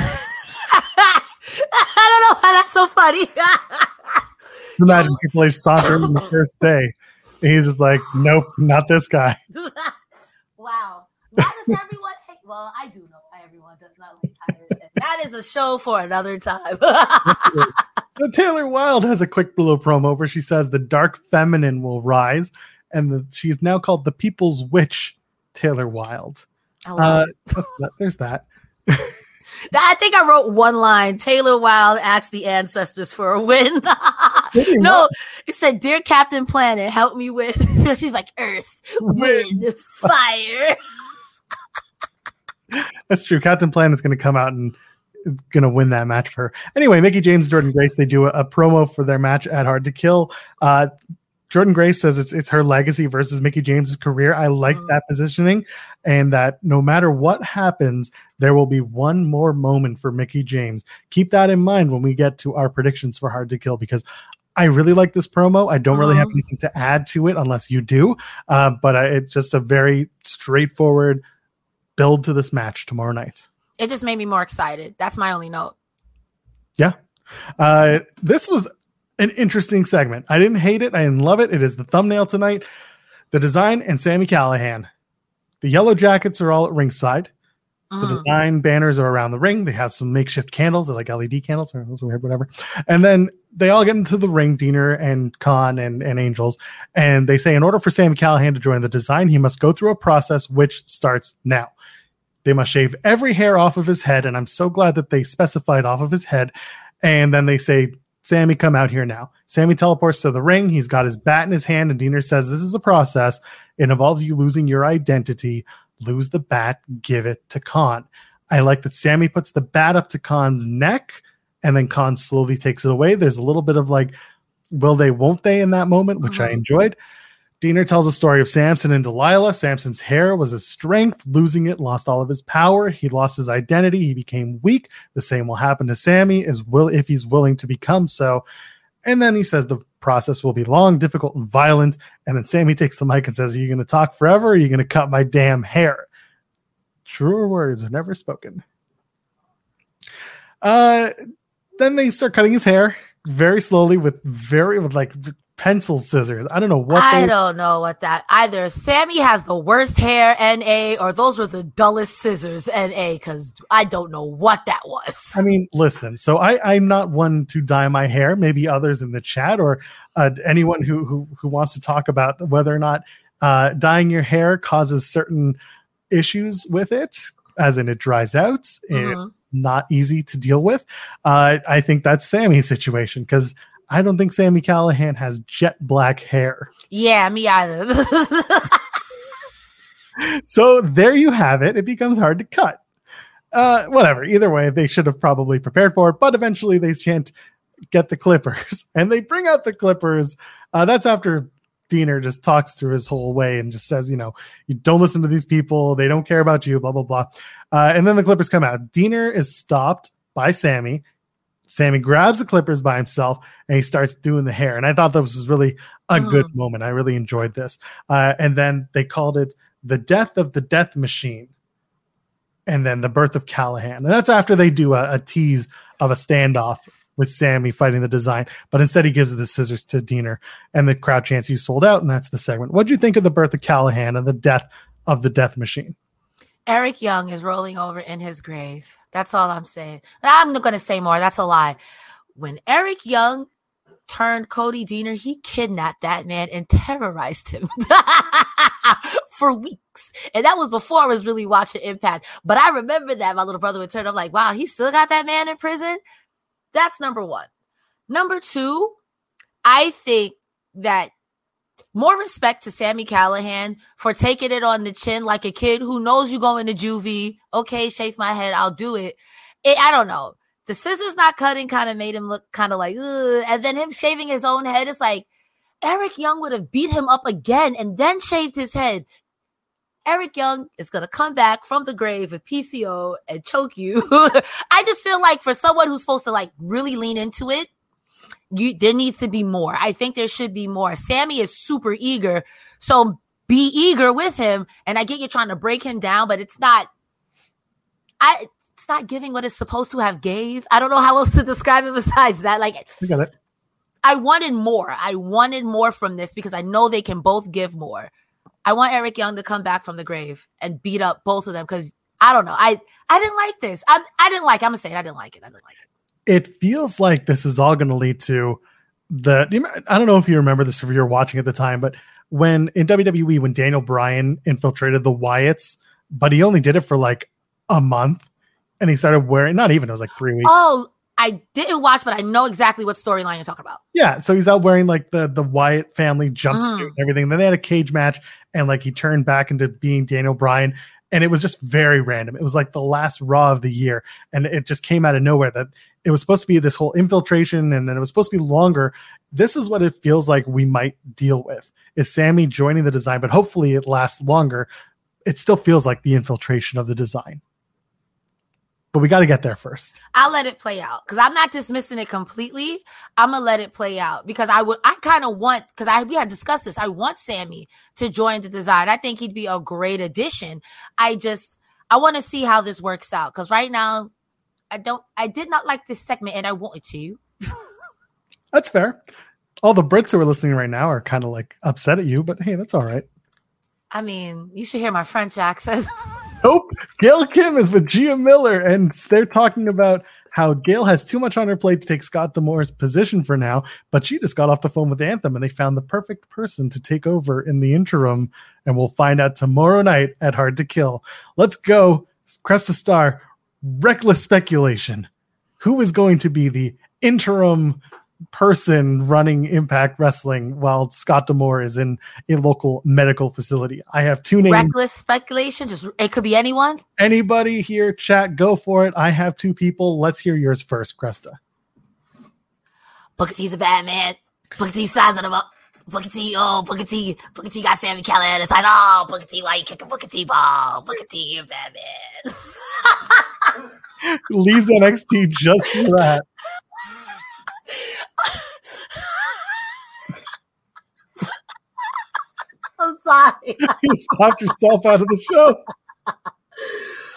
D: I don't know how that's so funny.
C: Imagine Triple H sauntering on the first day. And he's just like, nope, not this guy.
D: Wow. Why does everyone hate? Well, I do know why everyone does not like Tyrus. That is a show for another time.
C: So Taylor Wilde has a quick little promo where she says the dark feminine will rise. And the, she's now called the People's Witch, Taylor Wilde.
D: I love
C: uh,
D: it.
C: That's that, there's that.
D: I think I wrote one line. Taylor Wilde asked the ancestors for a win. No, it said, "Dear Captain Planet, help me with." So she's like, "Earth, wind, fire."
C: That's true. Captain Planet's going to come out and going to win that match for her. Anyway, Mickie James and Jordynne Grace, they do a, a promo for their match at Hard to Kill. Uh, Jordynne Grace says it's it's her legacy versus Mickie James's career. I like mm. that positioning, and that no matter what happens, there will be one more moment for Mickie James. Keep that in mind when we get to our predictions for Hard to Kill, because I really like this promo. I don't really have anything to add to it unless you do, uh, but I, it's just a very straightforward build to this match tomorrow night.
D: It just made me more excited. That's my only note.
C: Yeah. Uh, this was an interesting segment. I didn't hate it. I didn't love it. It is the thumbnail tonight. The design and Sami Callihan. The yellow jackets are all at ringside. Mm. The design banners are around the ring. They have some makeshift candles. They're like L E D candles or whatever. And then they all get into the ring, Diener and Khan and, and Angels. And they say in order for Sami Callihan to join the design, he must go through a process which starts now. They must shave every hair off of his head. And I'm so glad that they specified off of his head. And then they say, Sami, come out here now. Sami teleports to the ring. He's got his bat in his hand, and Diener says, this is a process. It involves you losing your identity. Lose the bat, give it to Khan. I like that Sami puts the bat up to Khan's neck, and then Khan slowly takes it away. There's a little bit of like, will they, won't they in that moment, which mm-hmm. I enjoyed. Diener tells a story of Samson and Delilah. Samson's hair was his strength. Losing it, lost all of his power. He lost his identity. He became weak. The same will happen to Sami as will if he's willing to become so. And then he says the process will be long, difficult, and violent. And then Sami takes the mic and says, are you going to talk forever? Or are you going to cut my damn hair? Truer words are never spoken. Uh, then they start cutting his hair very slowly with very with like pencil scissors. I don't know what.
D: I
C: they,
D: don't know what that. Either Sammy has the worst hair, N A, or those were the dullest scissors, N A. Because I don't know what that was.
C: I mean, listen. So I, I'm not one to dye my hair. Maybe others in the chat or uh, anyone who, who who wants to talk about whether or not uh, dyeing your hair causes certain issues with it, as in it dries out. Mm-hmm. It's not easy to deal with. Uh, I think that's Sammy's situation because I don't think Sami Callihan has jet black hair.
D: Yeah, me either.
C: So there you have it. It becomes hard to cut. Uh, whatever. Either way, they should have probably prepared for it, but eventually they can't get the clippers. And they bring out the clippers. Uh, that's after Diener just talks through his whole way and just says, you know, you don't listen to these people. They don't care about you, blah, blah, blah. Uh, and then the clippers come out. Diener is stopped by Sammy. Sammy grabs the clippers by himself and he starts doing the hair. And I thought this was really a mm. good moment. I really enjoyed this. Uh, and then they called it the death of the death machine. And then the birth of Callihan. And that's after they do a, a tease of a standoff with Sammy fighting the design, but instead he gives the scissors to Diener, and the crowd chants "You sold out," and that's the segment. What do you think of the birth of Callihan and the death of the Death Machine?
D: Eric Young is rolling over in his grave. That's all I'm saying. I'm not going to say more. That's a lie. When Eric Young turned Cody Diener, he kidnapped that man and terrorized him for weeks. And that was before I was really watching Impact. But I remember that my little brother would turn up like, wow, he still got that man in prison. That's number one. Number two, I think that more respect to Sami Callihan for taking it on the chin like a kid who knows you going to juvie. Okay, shave my head, I'll do it. it I don't know. The scissors not cutting kind of made him look kind of like, ugh. And then him shaving his own head, it's like Eric Young would have beat him up again and then shaved his head. Eric Young is going to come back from the grave with P C O and choke you. I just feel like for someone who's supposed to like really lean into it, you there needs to be more. I think there should be more. Sammy is super eager, so be eager with him. And I get you trying to break him down, but it's not, I, it's not giving what it's supposed to have gave. I don't know how else to describe it besides that. Like,
C: you got it.
D: I wanted more. I wanted more from this because I know they can both give more. I want Eric Young to come back from the grave and beat up both of them because I don't know. I, I didn't like this. I I didn't like it. I'm going to say it. I didn't like it. I didn't like it.
C: It feels like this is all going to lead to the, I don't know if you remember this if you were watching at the time, but when in W W E, when Daniel Bryan infiltrated the Wyatts, but he only did it for like a month and he started wearing, not even, it was like three weeks.
D: Oh, I didn't watch, but I know exactly what storyline you're talking about.
C: Yeah, so he's out wearing like the the Wyatt family jumpsuit mm. and everything. Then they had a cage match, and like he turned back into being Daniel Bryan, and it was just very random. It was like the last Raw of the year, and it just came out of nowhere that it was supposed to be this whole infiltration, and then it was supposed to be longer. This is what it feels like we might deal with, is Sammy joining the design, but hopefully it lasts longer. It still feels like the infiltration of the design. But we got to get there first.
D: I'll let it play out because I'm not dismissing it completely. I'm gonna let it play out because I would. I kind of want because I we had discussed this. I want Sammy to join the design. I think he'd be a great addition. I just I want to see how this works out because right now I don't. I did not like this segment and I wanted to.
C: That's fair. All the Brits who are listening right now are kind of like upset at you, but hey, that's all right.
D: I mean, you should hear my French accent.
C: Nope. Gail Kim is with Gia Miller, and they're talking about how Gail has too much on her plate to take Scott D'Amore's position for now, but she just got off the phone with Anthem, and they found the perfect person to take over in the interim, and we'll find out tomorrow night at Hard to Kill. Let's go. Cresta Star, reckless speculation. Who is going to be the interim person running Impact Wrestling while Scott D'Amore is in a local medical facility? I have two names.
D: Reckless speculation. Just it could be anyone.
C: Anybody here, chat, go for it. I have two people. Let's hear yours first, Cresta.
D: Booker T's a bad man. Booker T sizing him up. Booker T, oh, Booker T, Booker T got Sami Callihan. It's like, oh, Booker T, why you kicking Booker T ball? Booker T, you're a bad man.
C: Leaves N X T just for that.
D: I'm sorry.
C: You stopped yourself out of the show.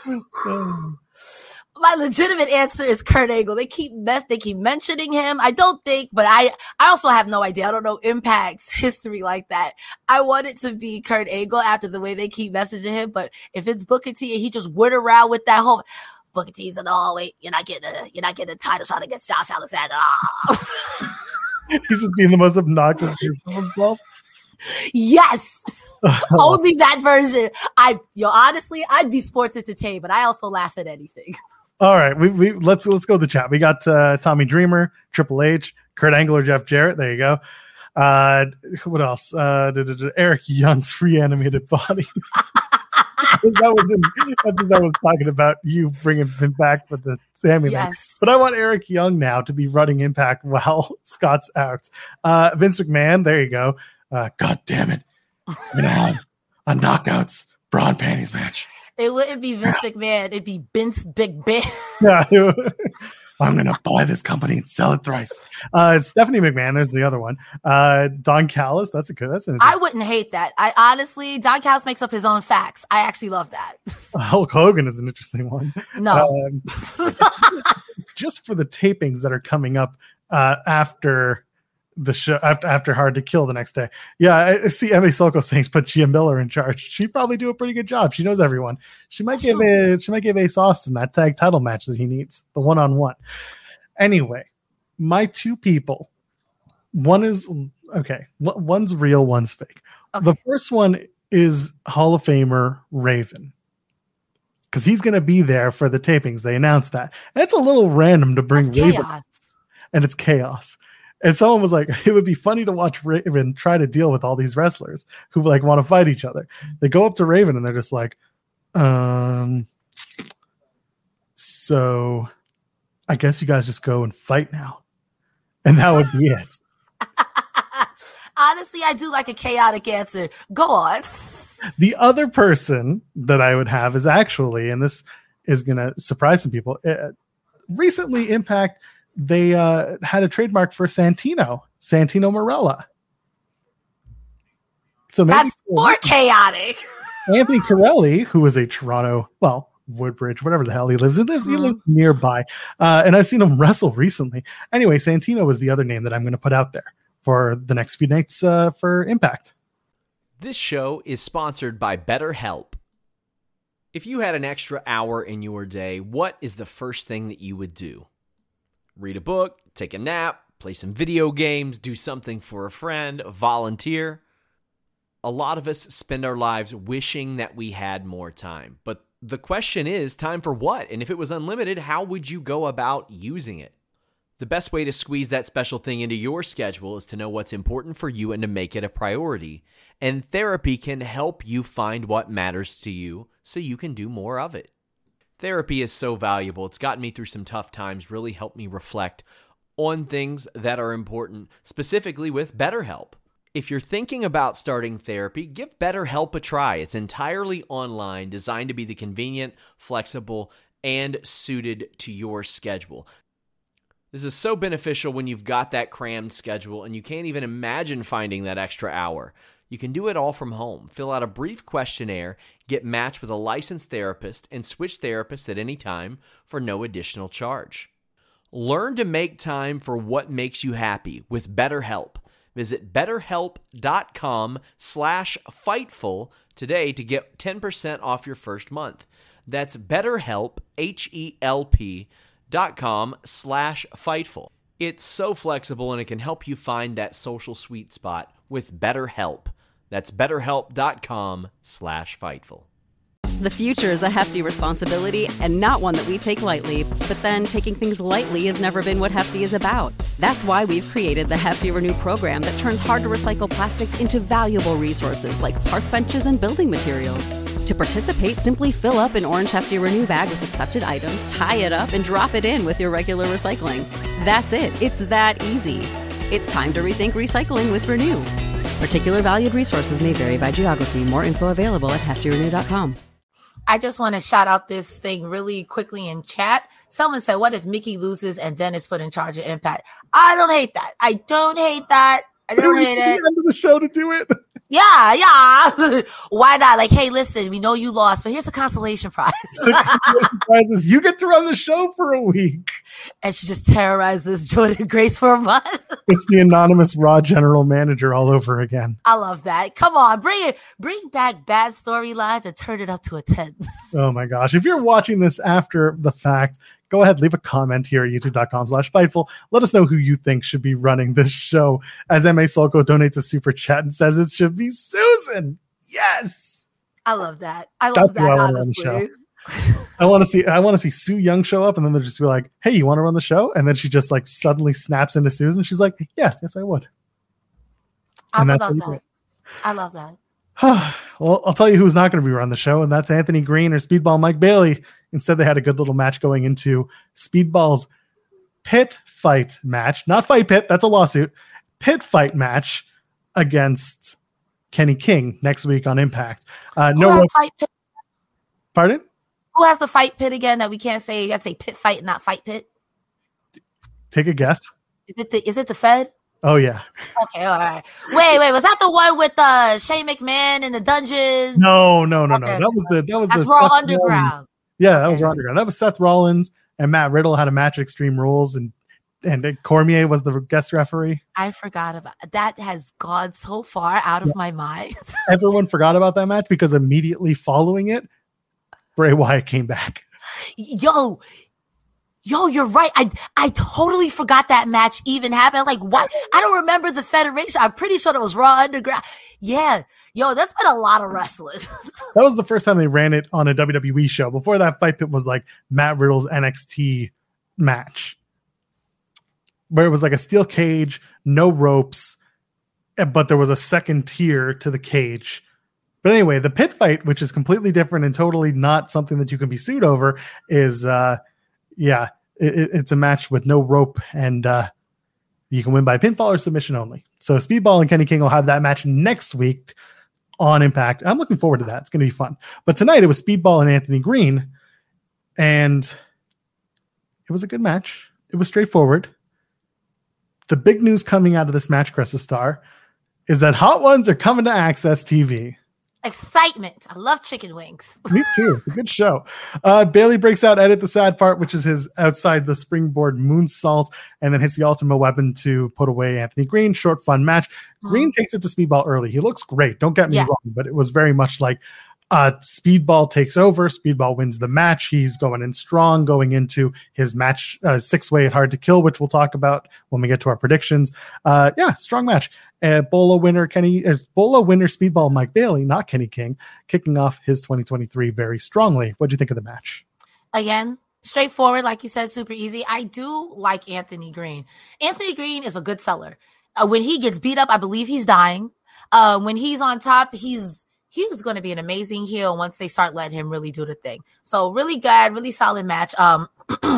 D: My legitimate answer is Kurt Angle. They keep they keep mentioning him. I don't think, but I I also have no idea. I don't know Impact's history like that. I want it to be Kurt Angle after the way they keep messaging him. But if it's Booker T and he just went around with that whole Booker T's in the hallway, you're not getting a you're not getting a title shot against Josh Alexander.
C: He's just being the most obnoxious version of himself.
D: Yes. Only that version. I yo honestly, I'd be sports entertained, but I also laugh at anything.
C: All right, we we let's let's go to the chat. We got uh, Tommy Dreamer, Triple H, Kurt Angle, or Jeff Jarrett. There you go. Uh, what else? Uh, da, da, da, Eric Young's reanimated body. that was in, I think that was talking about you bringing him back for the Sammy.
D: Yes.
C: Match. But I want Eric Young now to be running Impact while Scott's out. Uh, Vince McMahon. There you go. Uh, God damn it! I'm gonna have a knockouts bra and panties match.
D: It wouldn't be Vince McMahon. It'd be Vince Big Ben.
C: Yeah, I'm gonna buy this company and sell it thrice. Uh, it's Stephanie McMahon. There's the other one. Uh, Don Callis. That's a good. That's an.
D: I wouldn't hate that. I honestly, Don Callis makes up his own facts. I actually love that.
C: Hulk Hogan is an interesting one.
D: No,
C: um, just for the tapings that are coming up uh, after. The show after after Hard to Kill the next day. Yeah, I, I see Emmy Sokol saying put Gia Miller in charge. She'd probably do a pretty good job. She knows everyone. She might give a she might give Ace Austin that tag title match that he needs, the one on one. Anyway, my two people. One is okay. One's real, one's fake. Okay. The first one is Hall of Famer Raven. Because he's going to be there for the tapings. They announced that. And it's a little random to bring
D: That's
C: Raven.
D: Chaos.
C: And it's chaos. And someone was like, it would be funny to watch Raven try to deal with all these wrestlers who like want to fight each other. They go up to Raven and they're just like, um, so I guess you guys just go and fight now. And that would be it.
D: Honestly, I do like a chaotic answer. Go on.
C: The other person that I would have is actually, and this is going to surprise some people, uh, recently Impact, they uh, had a trademark for Santino, Santino Marella. So maybe
D: that's more chaotic.
C: Anthony Corelli, who is a Toronto, well, Woodbridge, whatever the hell he lives, he lives, mm-hmm. he lives nearby. Uh, and I've seen him wrestle recently. Anyway, Santino was the other name that I'm going to put out there for the next few nights uh, for Impact.
A: This show is sponsored by BetterHelp. If you had an extra hour in your day, what is the first thing that you would do? Read a book, take a nap, play some video games, do something for a friend, volunteer. A lot of us spend our lives wishing that we had more time. But the question is, time for what? And if it was unlimited, how would you go about using it? The best way to squeeze that special thing into your schedule is to know what's important for you and to make it a priority. And therapy can help you find what matters to you so you can do more of it. Therapy is so valuable. It's gotten me through some tough times, really helped me reflect on things that are important, specifically with BetterHelp. If you're thinking about starting therapy, give BetterHelp a try. It's entirely online, designed to be the convenient, flexible, and suited to your schedule. This is so beneficial when you've got that crammed schedule and you can't even imagine finding that extra hour. You can do it all from home. Fill out a brief questionnaire, get matched with a licensed therapist, and switch therapists at any time for no additional charge. Learn to make time for what makes you happy with BetterHelp. Visit betterhelp.com slash Fightful today to get ten percent off your first month. That's BetterHelp, H E L P, dot com slash Fightful. It's so flexible and it can help you find that social sweet spot with BetterHelp. That's betterhelp.com slash Fightful.
B: The future is a hefty responsibility and not one that we take lightly, but then taking things lightly has never been what Hefty is about. That's why we've created the Hefty Renew program that turns hard-to-recycle plastics into valuable resources like park benches and building materials. To participate, simply fill up an orange Hefty Renew bag with accepted items, tie it up, and drop it in with your regular recycling. That's it. It's that easy. It's time to rethink recycling with Renew. Particular valued resources may vary by geography. More info available at hefty renew dot com.
D: I just want to shout out this thing really quickly in chat. Someone said, what if Mickey loses and then is put in charge of Impact? I don't hate that. I don't hate that. I don't hate it.
C: The end of the show to do it.
D: Yeah, yeah. Why not? Like, hey, listen, we know you lost, but here's a consolation prize.
C: The consolation prize is you get to run the show for a week.
D: And she just terrorizes Jordynne Grace for a month.
C: It's the anonymous Raw general manager all over again.
D: I love that. Come on, bring it, bring back bad storylines and turn it up to a ten.
C: Oh my gosh. If you're watching this after the fact, go ahead, leave a comment here at youtube.com slash Fightful. Let us know who you think should be running this show. As M A Solko donates a super chat and says it should be Susan. Yes.
D: I love that. I love
C: That's
D: that,
C: who I want to
D: honestly.
C: run the show. I want to see I want to see Sue Young show up, and then they'll just be like, hey, you want to run the show? And then she just like suddenly snaps into Susan. She's like, yes, yes, I would.
D: I
C: And
D: would
C: that's
D: love
C: what you
D: that. I love that.
C: Well, I'll tell you who's not going to be running the show, and that's Anthony Green or Speedball Mike Bailey. Instead, they had a good little match going into Speedball's pit fight match. Not fight pit, that's a lawsuit. Pit fight match against Kenny King next week on Impact. Uh,
D: Who
C: no,
D: has
C: rope-
D: fight pit?
C: pardon?
D: Who has the fight pit again that we can't say? You got to say pit fight, not fight pit.
C: Take a guess.
D: Is it the? Is it the Fed?
C: Oh, yeah.
D: Okay, all right. Wait, wait. Was that the one with uh, Shane McMahon in the dungeon?
C: No, no, no, no.
D: Okay.
C: That was the that was
D: That's
C: the
D: Raw
C: Seth
D: Underground.
C: Rollins. Yeah, that was
D: Okay.
C: Raw Underground. That was Seth Rollins and Matt Riddle had a match at Extreme Rules, and and Cormier was the guest referee.
D: I forgot about that. Has gone so far out of my mind.
C: Everyone forgot about that match because immediately following it, Bray Wyatt came back.
D: Yo, yo, you're right. I I totally forgot that match even happened. Like, what? I don't remember the Federation. I'm pretty sure it was Raw Underground. Yeah, yo, that's been a lot of wrestling.
C: That was the first time they ran it on a W W E show. Before that, Fight Pit was like Matt Riddle's N X T match, where it was like a steel cage, no ropes, eh, but there was a second tier to the cage. But anyway, the pit fight, which is completely different and totally not something that you can be sued over, is uh, yeah, it, it's a match with no rope, and uh, you can win by pinfall or submission only. So Speedball and Kenny King will have that match next week on Impact. I'm looking forward to that. It's going to be fun. But tonight it was Speedball and Anthony Green, and it was a good match. It was straightforward. The big news coming out of this match, Cressa Star, is that Hot Ones are coming to Access T V.
D: Excitement. I love chicken wings.
C: Me too. It's a good show. Uh, Bailey breaks out, edit the sad part, which is his outside the springboard moonsault, and then hits the ultimate weapon to put away Anthony Green. Short, fun match.
D: Mm.
C: Green takes it to Speedball early. He looks great. Don't get me
D: Yeah.
C: wrong, but it was very much like uh, Speedball takes over. Speedball wins the match. He's going in strong, going into his match uh, six-way at Hard to Kill, which we'll talk about when we get to our predictions. Uh, yeah, strong match. Uh, Bola winner Kenny, uh, Bola winner Speedball Mike Bailey, not Kenny King, kicking off his twenty twenty-three very strongly. What do you think of the match?
D: Again, straightforward, like you said, super easy. I do like Anthony Green. Anthony Green is a good seller. Uh, when he gets beat up, I believe he's dying. Uh, when he's on top, he's he's going to be an amazing heel once they start letting him really do the thing. So really good, really solid match. Um,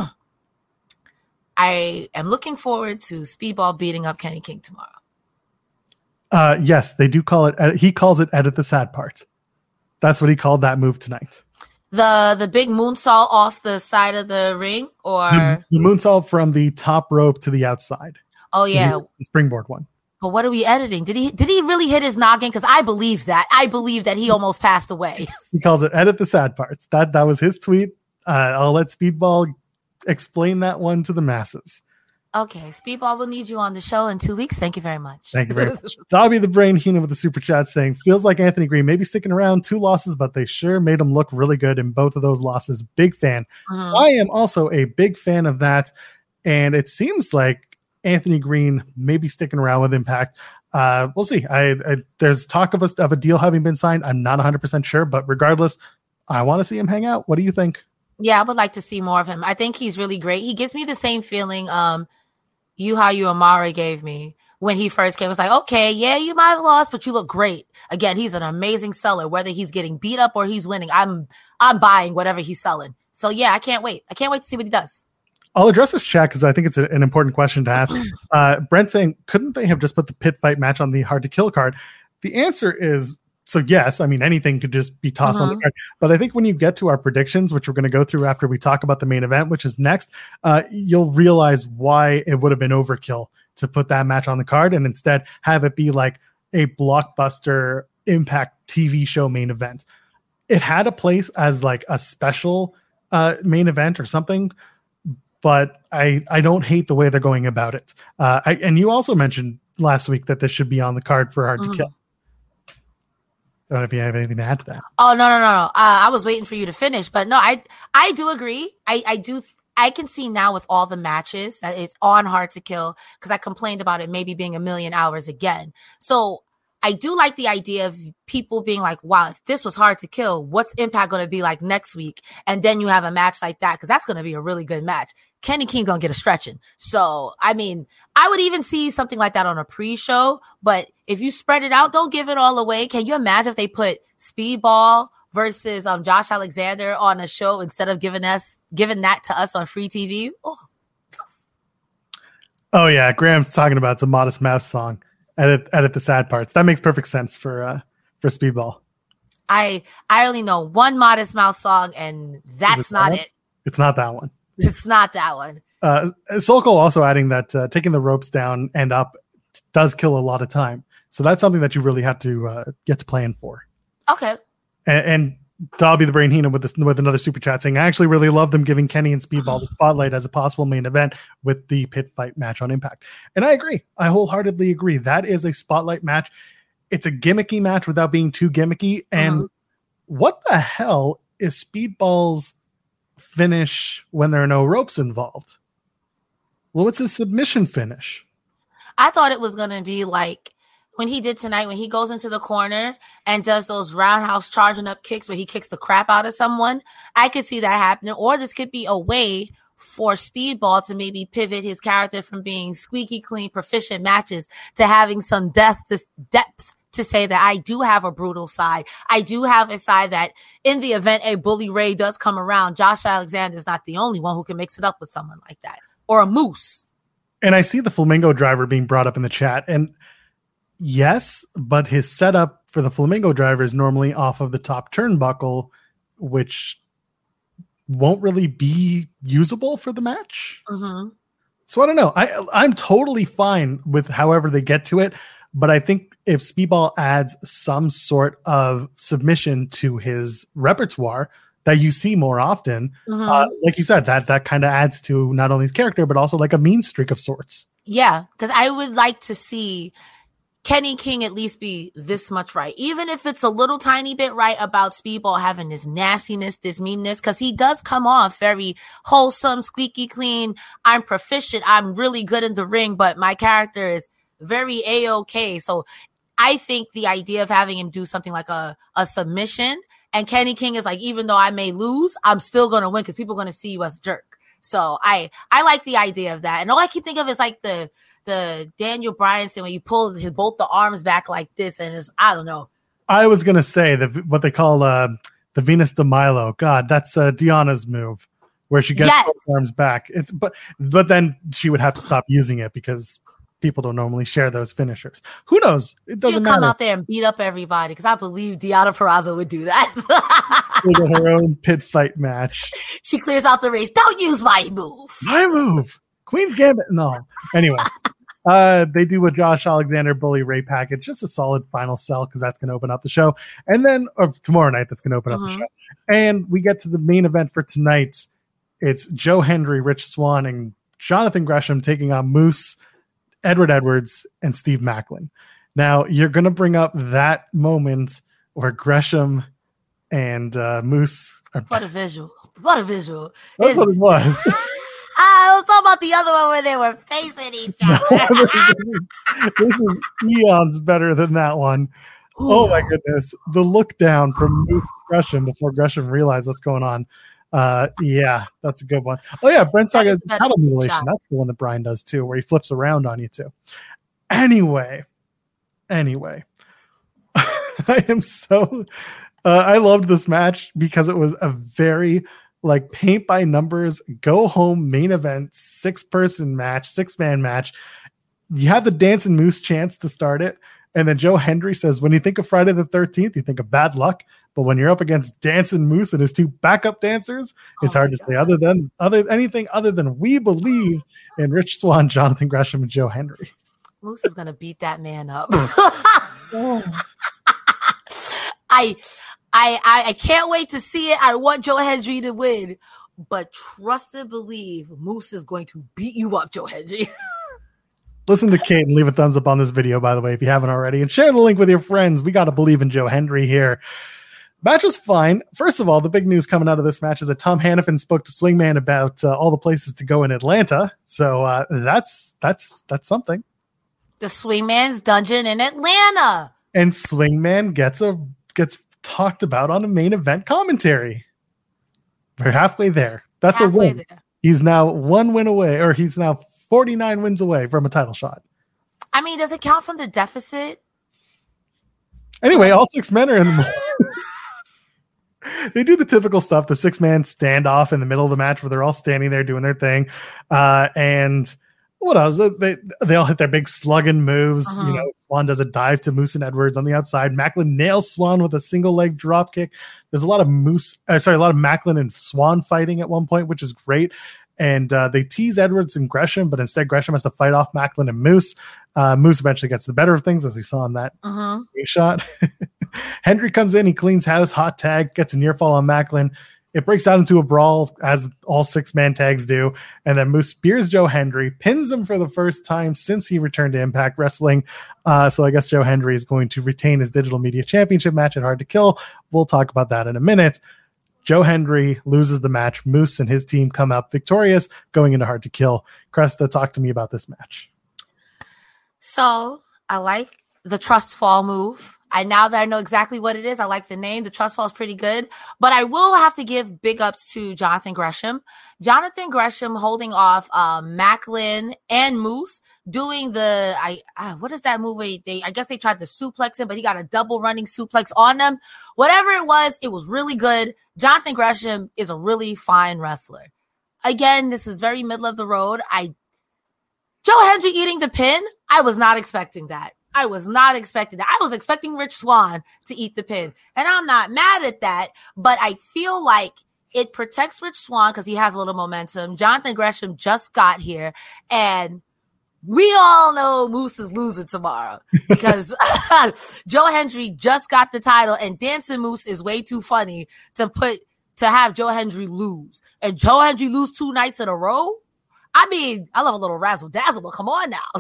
D: I am looking forward to Speedball beating up Kenny King tomorrow.
C: Uh, yes, they do call it. He calls it edit the sad part. That's what he called that move tonight.
D: The the big moonsault off the side of the ring, or
C: The, the moonsault from the top rope to the outside.
D: oh yeah.
C: The springboard one.
D: But what are we editing? Did he did he really hit his noggin? Because I believe that. I believe that he almost passed away.
C: He calls it edit the sad parts. That that was his tweet. Uh, I'll let Speedball explain that one to the masses.
D: Okay, Speedball will need you on the show in two weeks. Thank you very much.
C: Thank you very much. Dobby the Brain Heenan with the super chat saying, feels like Anthony Green may be sticking around. Two losses, but they sure made him look really good in both of those losses. Big fan.
D: Mhm.
C: I am also a big fan of that. And it seems like Anthony Green may be sticking around with Impact. Uh, we'll see. I, I There's talk of a, of a deal having been signed. I'm not one hundred percent sure, but regardless, I want to see him hang out. What do you think?
D: Yeah, I would like to see more of him. I think he's really great. He gives me the same feeling um you how you Amari gave me when he first came. It was like, okay, yeah, you might have lost, but you look great. Again, he's an amazing seller. Whether he's getting beat up or he's winning, I'm I'm buying whatever he's selling. So yeah, I can't wait. I can't wait to see what he does.
C: I'll address this chat because I think it's a, an important question to ask. Uh, Brent saying, couldn't they have just put the pit fight match on the Hard to Kill card? The answer is, so yes, I mean, anything could just be tossed on the
D: Mhm.
C: card. But I think when you get to our predictions, which we're going to go through after we talk about the main event, which is next, uh, you'll realize why it would have been overkill to put that match on the card and instead have it be like a blockbuster Impact T V show main event. It had a place as like a special uh, main event or something, but I I don't hate the way they're going about it. Uh, I, and you also mentioned last week that this should be on the card for Hard mm-hmm. to Kill. I don't know if you have anything to add to that.
D: Oh, no, no, no, no. Uh, I was waiting for you to finish, but no, I I do agree. I, I do. I can see now with all the matches that it's on Hard to Kill, because I complained about it maybe being a million hours again. So I do like the idea of people being like, wow, if this was Hard to Kill, what's Impact going to be like next week? And then you have a match like that, because that's going to be a really good match. Kenny King going to get a stretching. So, I mean, I would even see something like that on a pre-show, but if you spread it out, don't give it all away. Can you imagine if they put Speedball versus um Josh Alexander on a show instead of giving us giving that to us on free T V? Oh,
C: oh yeah, Graham's talking about it's a Modest Mouse song. Edit edit the sad parts. That makes perfect sense for uh for Speedball.
D: I I only know one Modest Mouse song, and that's not
C: that
D: it.
C: It's not that one.
D: It's not that one.
C: Uh, Sokol also adding that uh, taking the ropes down and up does kill a lot of time. So that's something that you really have to uh, get to plan for.
D: Okay.
C: And, and Dobby the Brain Heenan with this with another super chat saying, I actually really love them giving Kenny and Speedball the spotlight as a possible main event with the pit fight match on Impact. And I agree. I wholeheartedly agree. That is a spotlight match. It's a gimmicky match without being too gimmicky. And mm-hmm. what the hell is Speedball's finish when there are no ropes involved? Well, what's his submission finish?
D: I thought it was going to be like when he did tonight, when he goes into the corner and does those roundhouse charging up kicks where he kicks the crap out of someone. I could see that happening. Or this could be a way for Speedball to maybe pivot his character from being squeaky clean, proficient matches to having some depth, this depth to say that I do have a brutal side. I do have a side that in the event a Bully Ray does come around, Josh Alexander is not the only one who can mix it up with someone like that. Or a Moose. And
C: I see the Flamingo Driver being brought up in the chat. And yes, but his setup for the Flamingo Driver is normally off of the top turnbuckle, which won't really be usable for the match.
D: Mm-hmm.
C: So I don't know. I, I'm totally fine with however they get to it. But I think if Speedball adds some sort of submission to his repertoire that you see more often, mm-hmm. uh, like you said, that that kind of adds to not only his character, but also like a mean streak of sorts.
D: Yeah, because I would like to see Kenny King at least be this much right. Even if it's a little tiny bit right about Speedball having this nastiness, this meanness, because he does come off very wholesome, squeaky clean. I'm proficient. I'm really good in the ring, but my character is very A-okay. So I think the idea of having him do something like a, a submission, and Kenny King is like, even though I may lose, I'm still going to win because people are going to see you as a jerk. So I I like the idea of that. And all I can think of is like the the Daniel Bryan when you pull his both the arms back like this, and it's, I don't know.
C: I was going to say the what they call uh, the Venus de Milo. God, that's uh, Deanna's move where she gets
D: yes.
C: both arms back. It's but but then she would have to stop using it because people don't normally share those finishers. Who knows? It doesn't matter.
D: Come out there and beat up everybody because I believe Deonna Purrazzo would do that.
C: With her own pit fight match.
D: She clears out the race. Don't use my move.
C: My move. Queen's Gambit. No. Anyway, uh, they do a Josh Alexander Bully Ray package. Just a solid final sell because that's going to open up the show. And then or tomorrow night, that's going to open mm-hmm. up the show. And we get to the main event for tonight. It's Joe Hendry, Rich Swann, and Jonathan Gresham taking on Moose, Edward Edwards, and Steve Macklin. Now, you're going to bring up that moment where Gresham and uh, Moose are...
D: What a visual. What a visual.
C: That's it's... what it was.
D: I was talking about the other one where they were facing each other.
C: This is eons better than that one. Ooh. Oh, my goodness. The look down from Moose Gresham before Gresham realized what's going on. Uh, yeah, that's a good one. Oh yeah, Brent Saga title mutilation. That's the one that Brian does too, where he flips around on you too. Anyway, anyway, I am so. Uh, I loved this match because it was a very like paint by numbers, go home main event, six person match, six man match. You had the Dancing Moose chance to start it, and then Joe Hendry says, "When you think of Friday the thirteenth, you think of bad luck." But when you're up against Dancing Moose and his two backup dancers, it's oh hard to God. say other than other anything other than we believe in Rich Swann, Jonathan Gresham, and Joe Hendry.
D: Moose is gonna beat that man up. I, I, I, I can't wait to see it. I want Joe Hendry to win, but trust and believe Moose is going to beat you up, Joe Hendry.
C: Listen to Kate and leave a thumbs up on this video, by the way, if you haven't already, and share the link with your friends. We got to believe in Joe Hendry here. Match was fine. First of all, the big news coming out of this match is that Tom Hannafin spoke to Swingman about uh, all the places to go in Atlanta. So uh, that's that's that's something.
D: The Swingman's dungeon in Atlanta,
C: and Swingman gets a gets talked about on a main event commentary. We're halfway there. That's halfway a win. There. He's now one win away, or he's now forty-nine wins away from a title shot.
D: I mean, does it count from the deficit?
C: Anyway, all six men are in the they do the typical stuff, the six-man standoff in the middle of the match where they're all standing there doing their thing. Uh, and what else? They they all hit their big slugging moves. Uh-huh. You know, Swan does a dive to Moose and Edwards on the outside. Macklin nails Swan with a single leg drop kick. There's a lot of Moose, uh, sorry, a lot of Macklin and Swan fighting at one point, which is great. And uh, they tease Edwards and Gresham, but instead Gresham has to fight off Macklin and Moose. Uh, Moose eventually gets the better of things, as we saw in that uh-huh. shot. Hendry comes in, he cleans house, hot tag, gets a near fall on Macklin. It breaks out into a brawl, as all six-man tags do, and then Moose spears Joe Hendry, pins him for the first time since he returned to Impact Wrestling. Uh, so I guess Joe Hendry is going to retain his Digital Media Championship match at Hard to Kill. We'll talk about that in a minute. Joe Hendry loses the match. Moose and his team come up victorious going into Hard to Kill. Cresta, talk to me about this match.
D: So I like the trust fall move. I now that I know exactly what it is, I like the name. The trust fall is pretty good, but I will have to give big ups to Jonathan Gresham. Jonathan Gresham holding off uh, Macklin and Moose, doing the I uh, what is that movie? They I guess they tried to suplex him, but he got a double running suplex on them. Whatever it was, it was really good. Jonathan Gresham is a really fine wrestler. Again, this is very middle of the road. I Joe Hendry eating the pin. I was not expecting that. I was not expecting that. I was expecting Rich Swann to eat the pin. And I'm not mad at that, but I feel like it protects Rich Swann because he has a little momentum. Jonathan Gresham just got here, and we all know Moose is losing tomorrow because Joe Hendry just got the title, and Dancing Moose is way too funny to put to have Joe Hendry lose. And Joe Hendry lose two nights in a row? I mean, I love a little razzle dazzle, but come on now.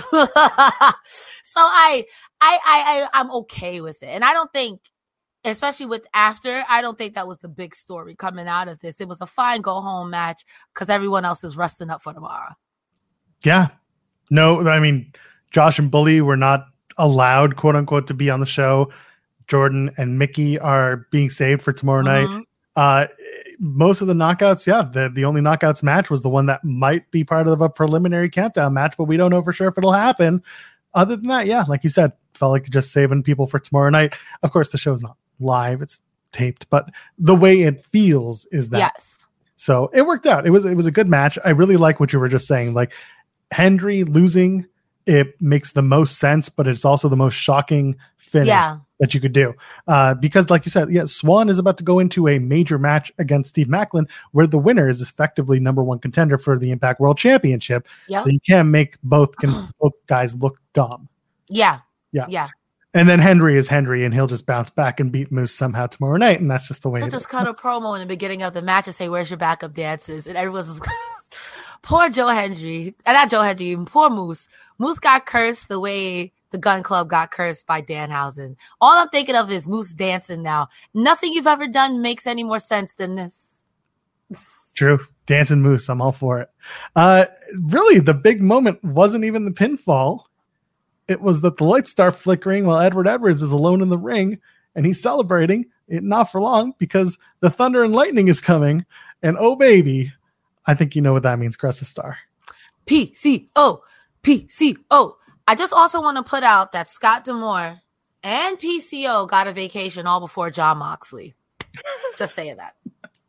D: So I, I, I, I'm okay with it. And I don't think, especially with after, I don't think that was the big story coming out of this. It was a fine go home match because everyone else is resting up for tomorrow.
C: Yeah. No, I mean, Josh and Bully were not allowed, quote unquote, to be on the show. Jordan and Mickey are being saved for tomorrow mm-hmm. night. Uh, most of the knockouts, yeah, the, the only knockouts match was the one that might be part of a preliminary countdown match, but we don't know for sure if it'll happen. Other than that, yeah, like you said, felt like just saving people for tomorrow night. Of course, the show's not live, it's taped, but the way it feels is that.
D: Yes.
C: So it worked out. It was, it was a good match. I really like what you were just saying. Like Hendry losing, it makes the most sense, but it's also the most shocking finish. Yeah. That you could do. Uh, because like you said, yeah, Swan is about to go into a major match against Steve Macklin, where the winner is effectively number one contender for the Impact World Championship. Yep. So you can't make both, can, both guys look dumb.
D: Yeah.
C: Yeah.
D: Yeah.
C: And then Hendry is Hendry, and he'll just bounce back and beat Moose somehow tomorrow night. And that's just the way
D: he'll
C: it
D: just
C: is.
D: cut a promo in the beginning of the match and say, where's your backup dancers? And everyone's just poor Joe Hendry. And not Joe Hendry, poor Moose. Moose got cursed the way the Gun Club got cursed by Danhausen. All I'm thinking of is Moose dancing now. Nothing you've ever done makes any more sense than this.
C: True. Dancing Moose. I'm all for it. Uh, really, the big moment wasn't even the pinfall. It was that the lights start flickering while Edward Edwards is alone in the ring, and he's celebrating it not for long because the thunder and lightning is coming. And oh, baby, I think you know what that means, Cressa Star.
D: P C O. P C O. I just also want to put out that Scott D'Amore and P C O got a vacation all before Jon Moxley. Just saying that.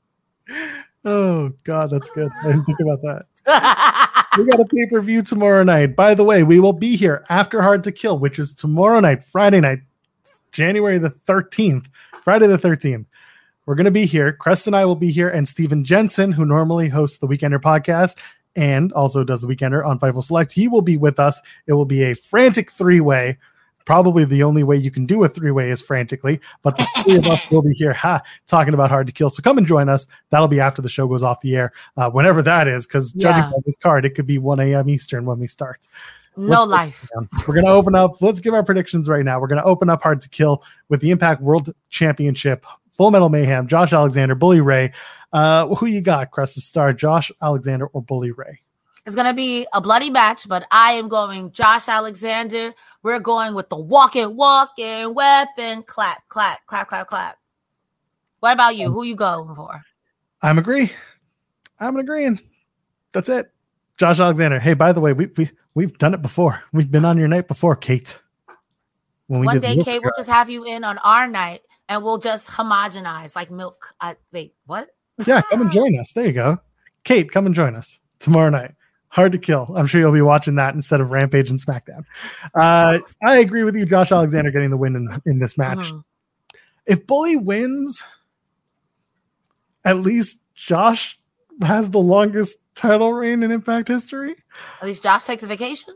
C: Oh, God, that's good. I didn't think about that. We got a pay-per-view tomorrow night. By the way, we will be here after Hard to Kill, which is tomorrow night, Friday night, January the thirteenth. Friday the thirteenth. We're going to be here. Crest and I will be here, and Steven Jensen, who normally hosts the Weekender podcast, and also does the Weekender on Fightful Select. He will be with us. It will be a frantic three-way Probably the only way you can do a three-way is frantically, but the three of us will be here ha, talking about Hard to Kill. So come and join us. That'll be after the show goes off the air, uh, whenever that is, because
D: Yeah.
C: judging by this card, it could be one a.m. Eastern when we start.
D: No
C: Let's-
D: life.
C: We're going to open up. Let's give our predictions right now. We're going to open up Hard to Kill with the Impact World Championship, Full Metal Mayhem, Josh Alexander, Bully Ray. Uh, who you got, Crest to start, Josh Alexander or Bully Ray?
D: It's going to be a bloody match, but I am going Josh Alexander. We're going with the walking, walking weapon. Clap, clap, clap, clap, clap. What about you? Who you going for?
C: I'm agree. I'm agreeing. That's it. Josh Alexander. Hey, by the way, we, we, we've done it before. We've been on your night before, Kate. When we
D: One
C: did
D: day,
C: Milk
D: Kate, we'll
C: Jar.
D: just have you in on our night, and we'll just homogenize like milk. Uh, wait, what?
C: Yeah, come and join us. There you go. Kate, come and join us tomorrow night. Hard to Kill. I'm sure you'll be watching that instead of Rampage and SmackDown. Uh, I agree with you, Josh Alexander getting the win in, in this match.
D: Mhm.
C: If Bully wins, at least Josh has the longest title reign in Impact history.
D: At least Josh takes a vacation.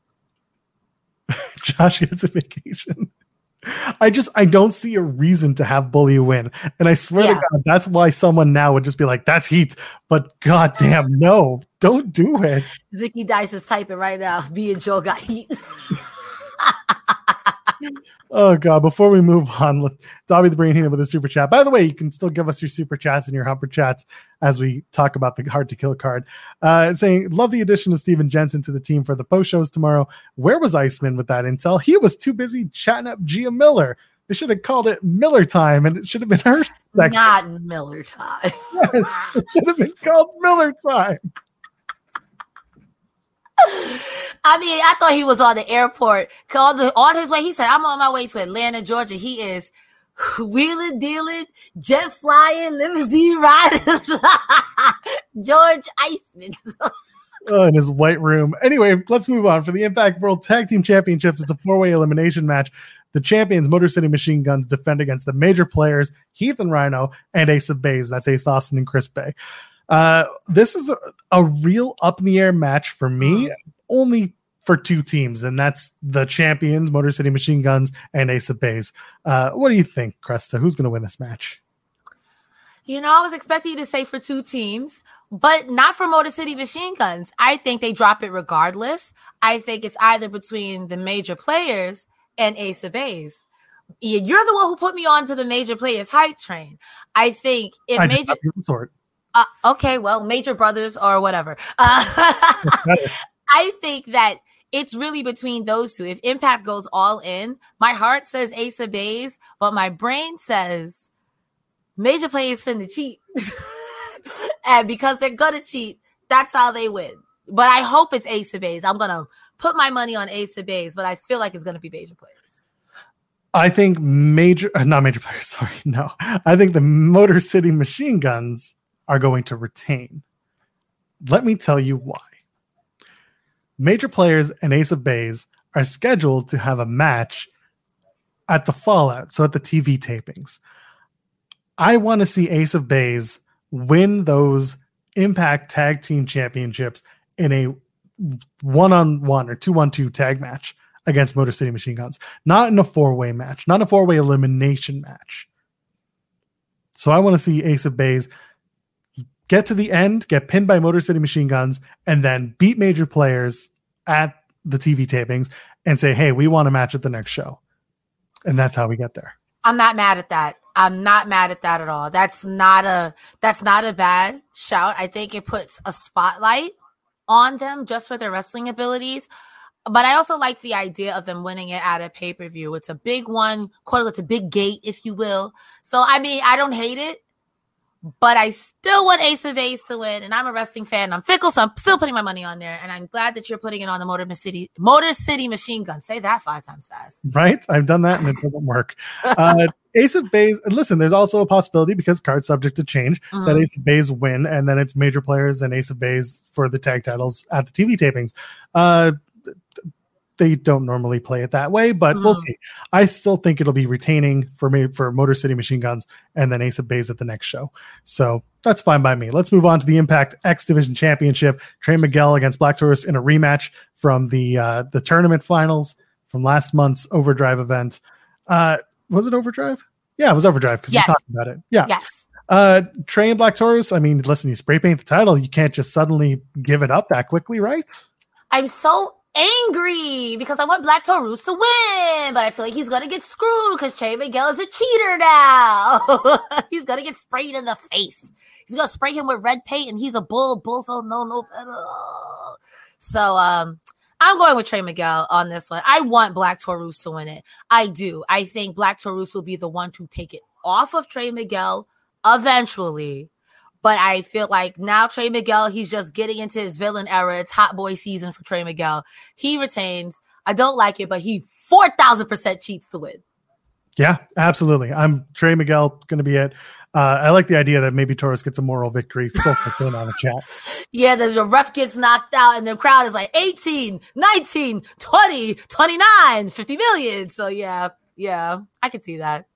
C: Josh gets a vacation. I just I don't see a reason to have Bully win. And I swear
D: Yeah.
C: to God, that's why someone now would just be like, that's heat. But goddamn, no, don't do it.
D: Zicky Dice is typing right now. Me and Joe got heat.
C: Oh God! Before we move on, let Dobby the Brain Heenan with a super chat. By the way, you can still give us your super chats and your humper chats as we talk about the Hard to Kill card. Uh, saying, love the addition of Steven Jensen to the team for the post shows tomorrow. Where was Iceman with that intel? He was too busy chatting up Gia Miller. They should have called it Miller time, and it should have been her segment.
D: Not Miller time.
C: Yes, it should have been called Miller time.
D: I mean, I thought he was on the airport. On, the, on his way, he said, I'm on my way to Atlanta, Georgia. He is wheeling, dealing, jet flying, limousine riding. George Iceman.
C: Oh, in his white room. Anyway, let's move on. For the Impact World Tag Team Championships, it's a four-way elimination match. The champions, Motor City Machine Guns, defend against the major players, Heath and Rhino, and Ace of Bays. That's Ace Austin and Chris Bay. Uh, this is a, a real up-in-the-air match for me, only for two teams, and that's the champions, Motor City Machine Guns, and Ace of Bays. Uh, what do you think, Cresta? Who's going to win this match?
D: You know, I was expecting you to say for two teams, but not for Motor City Machine Guns. I think they drop it regardless. I think it's either between the major players and Ace of Bays. Yeah, you're the one who put me on to the major players hype train. I think if
C: I
D: major...
C: the sort.
D: Uh, okay, well, Major Brothers or whatever. Uh, I think that it's really between those two. If Impact goes all in, my heart says Ace of Bays, but my brain says major players finna cheat. And because they're gonna cheat, that's how they win. But I hope it's Ace of Bays. I'm gonna put my money on Ace of Bays, but I feel like it's gonna be major players.
C: I think major, uh, not major players, sorry, no. I think the Motor City Machine Guns are going to retain. Let me tell you why. Major Players and Ace of Bays are scheduled to have a match at the Fallout, so at the T V tapings. I want to see Ace of Bays win those Impact Tag Team Championships in a one-on-one or two-on-two tag match against Motor City Machine Guns. Not in a four-way match, not a four-way elimination match. So I want to see Ace of Bays get to the end, get pinned by Motor City Machine Guns, and then beat Major Players at the T V tapings and say, hey, we want a match at the next show. And that's how we get there.
D: I'm not mad at that. I'm not mad at that at all. That's not a that's not a bad shout. I think it puts a spotlight on them just for their wrestling abilities. But I also like the idea of them winning it at a pay-per-view. It's a big one, quote, it's a big gate, if you will. So, I mean, I don't hate it, but I still want Ace of Bays to win. And I'm a wrestling fan. I'm fickle, so I'm still putting my money on there. And I'm glad that you're putting it on the Motor City, Motor City Machine Gun. Say that five times fast.
C: Right? I've done that and it doesn't work. Uh, Ace of Bays, listen, there's also a possibility, because card's subject to change, mm-hmm. that Ace of Bays win, and then it's Major Players and Ace of Bays for the tag titles at the T V tapings. Uh, they don't normally play it that way, but mm-hmm. we'll see. I still think it'll be retaining for me for Motor City Machine Guns and then Ace of Bays at the next show. So that's fine by me. Let's move on to the Impact X Division Championship. Trey Miguel against Black Taurus in a rematch from the uh, the tournament finals from last month's Overdrive event. Uh, was it Overdrive? Yeah, it was Overdrive because
D: Yes.
C: we talked about it. Yeah.
D: Yes.
C: Uh, Trey and Black Taurus, I mean, listen, you spray paint the title. You can't just suddenly give it up that quickly, right?
D: I'm so angry because I want Black Taurus to win, but I feel like he's gonna get screwed because Trey Miguel is a cheater now. He's gonna get sprayed in the face. He's gonna spray him with red paint, and he's a bull. Bulls don't know no better. So, um, I'm going with Trey Miguel on this one. I want Black Taurus to win it. I do. I think Black Taurus will be the one to take it off of Trey Miguel eventually. But I feel like now Trey Miguel, he's just getting into his villain era. It's hot boy season for Trey Miguel. He retains. I don't like it, but he four thousand percent cheats to win.
C: Yeah, absolutely. I'm Trey Miguel going to be it. Uh, I like the idea that maybe Taurus gets a moral victory. So saying on the chat.
D: Yeah, the, the ref gets knocked out and the crowd is like eighteen, nineteen, twenty, twenty-nine, fifty million. So yeah, yeah, I could see that.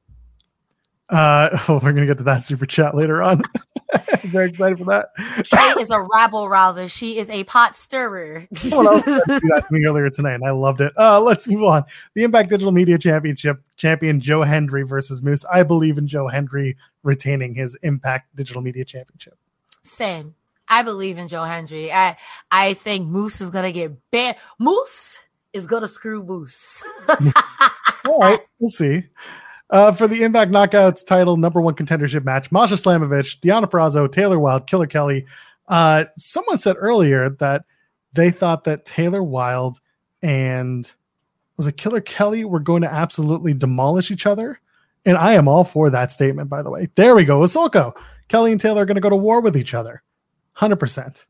C: Uh, oh, we're going to get to that super chat later on. Very excited for that.
D: Trey is a rabble rouser. She is a pot stirrer.
C: Someone else tried to do that to me earlier tonight, and I loved it. Uh, let's move on. The Impact Digital Media Championship champion Joe Hendry versus Moose. I believe in Joe Hendry retaining his Impact Digital Media Championship.
D: Same. I believe in Joe Hendry. I I think Moose is gonna get banned. Moose is gonna screw Moose.
C: All right, we'll see. Uh, for the Impact Knockouts title number one contendership match, Masha Slamovich, Deonna Purrazzo, Taylor Wilde, Killer Kelly. Uh, someone said earlier that they thought that Taylor Wilde and was it Killer Kelly were going to absolutely demolish each other. And I am all for that statement, by the way. There we go. Ahsoka. Kelly and Taylor are going to go to war with each other. one hundred percent.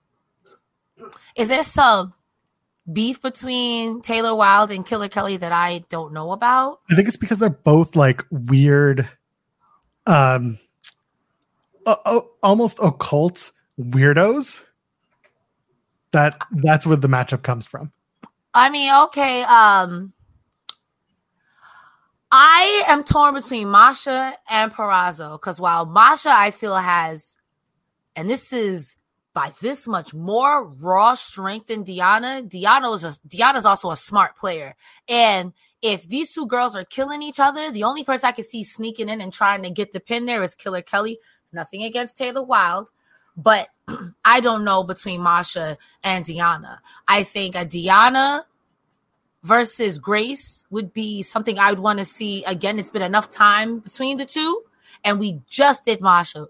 D: Is there some beef between Taylor Wilde and Killer Kelly that I don't know about?
C: I think it's because they're both like weird, um, uh, uh, almost occult weirdos. That that's where the matchup comes from.
D: I mean, okay. Um, I am torn between Masha and Purrazzo because while Masha, I feel has, and this is by this much more raw strength than Deonna. Deonna is a, Deonna's also a smart player. And if these two girls are killing each other, the only person I can see sneaking in and trying to get the pin there is Killer Kelly. Nothing against Taylor Wilde, but I don't know between Masha and Deonna. I think a Deonna versus Grace would be something I would want to see. Again, it's been enough time between the two, and we just did Masha.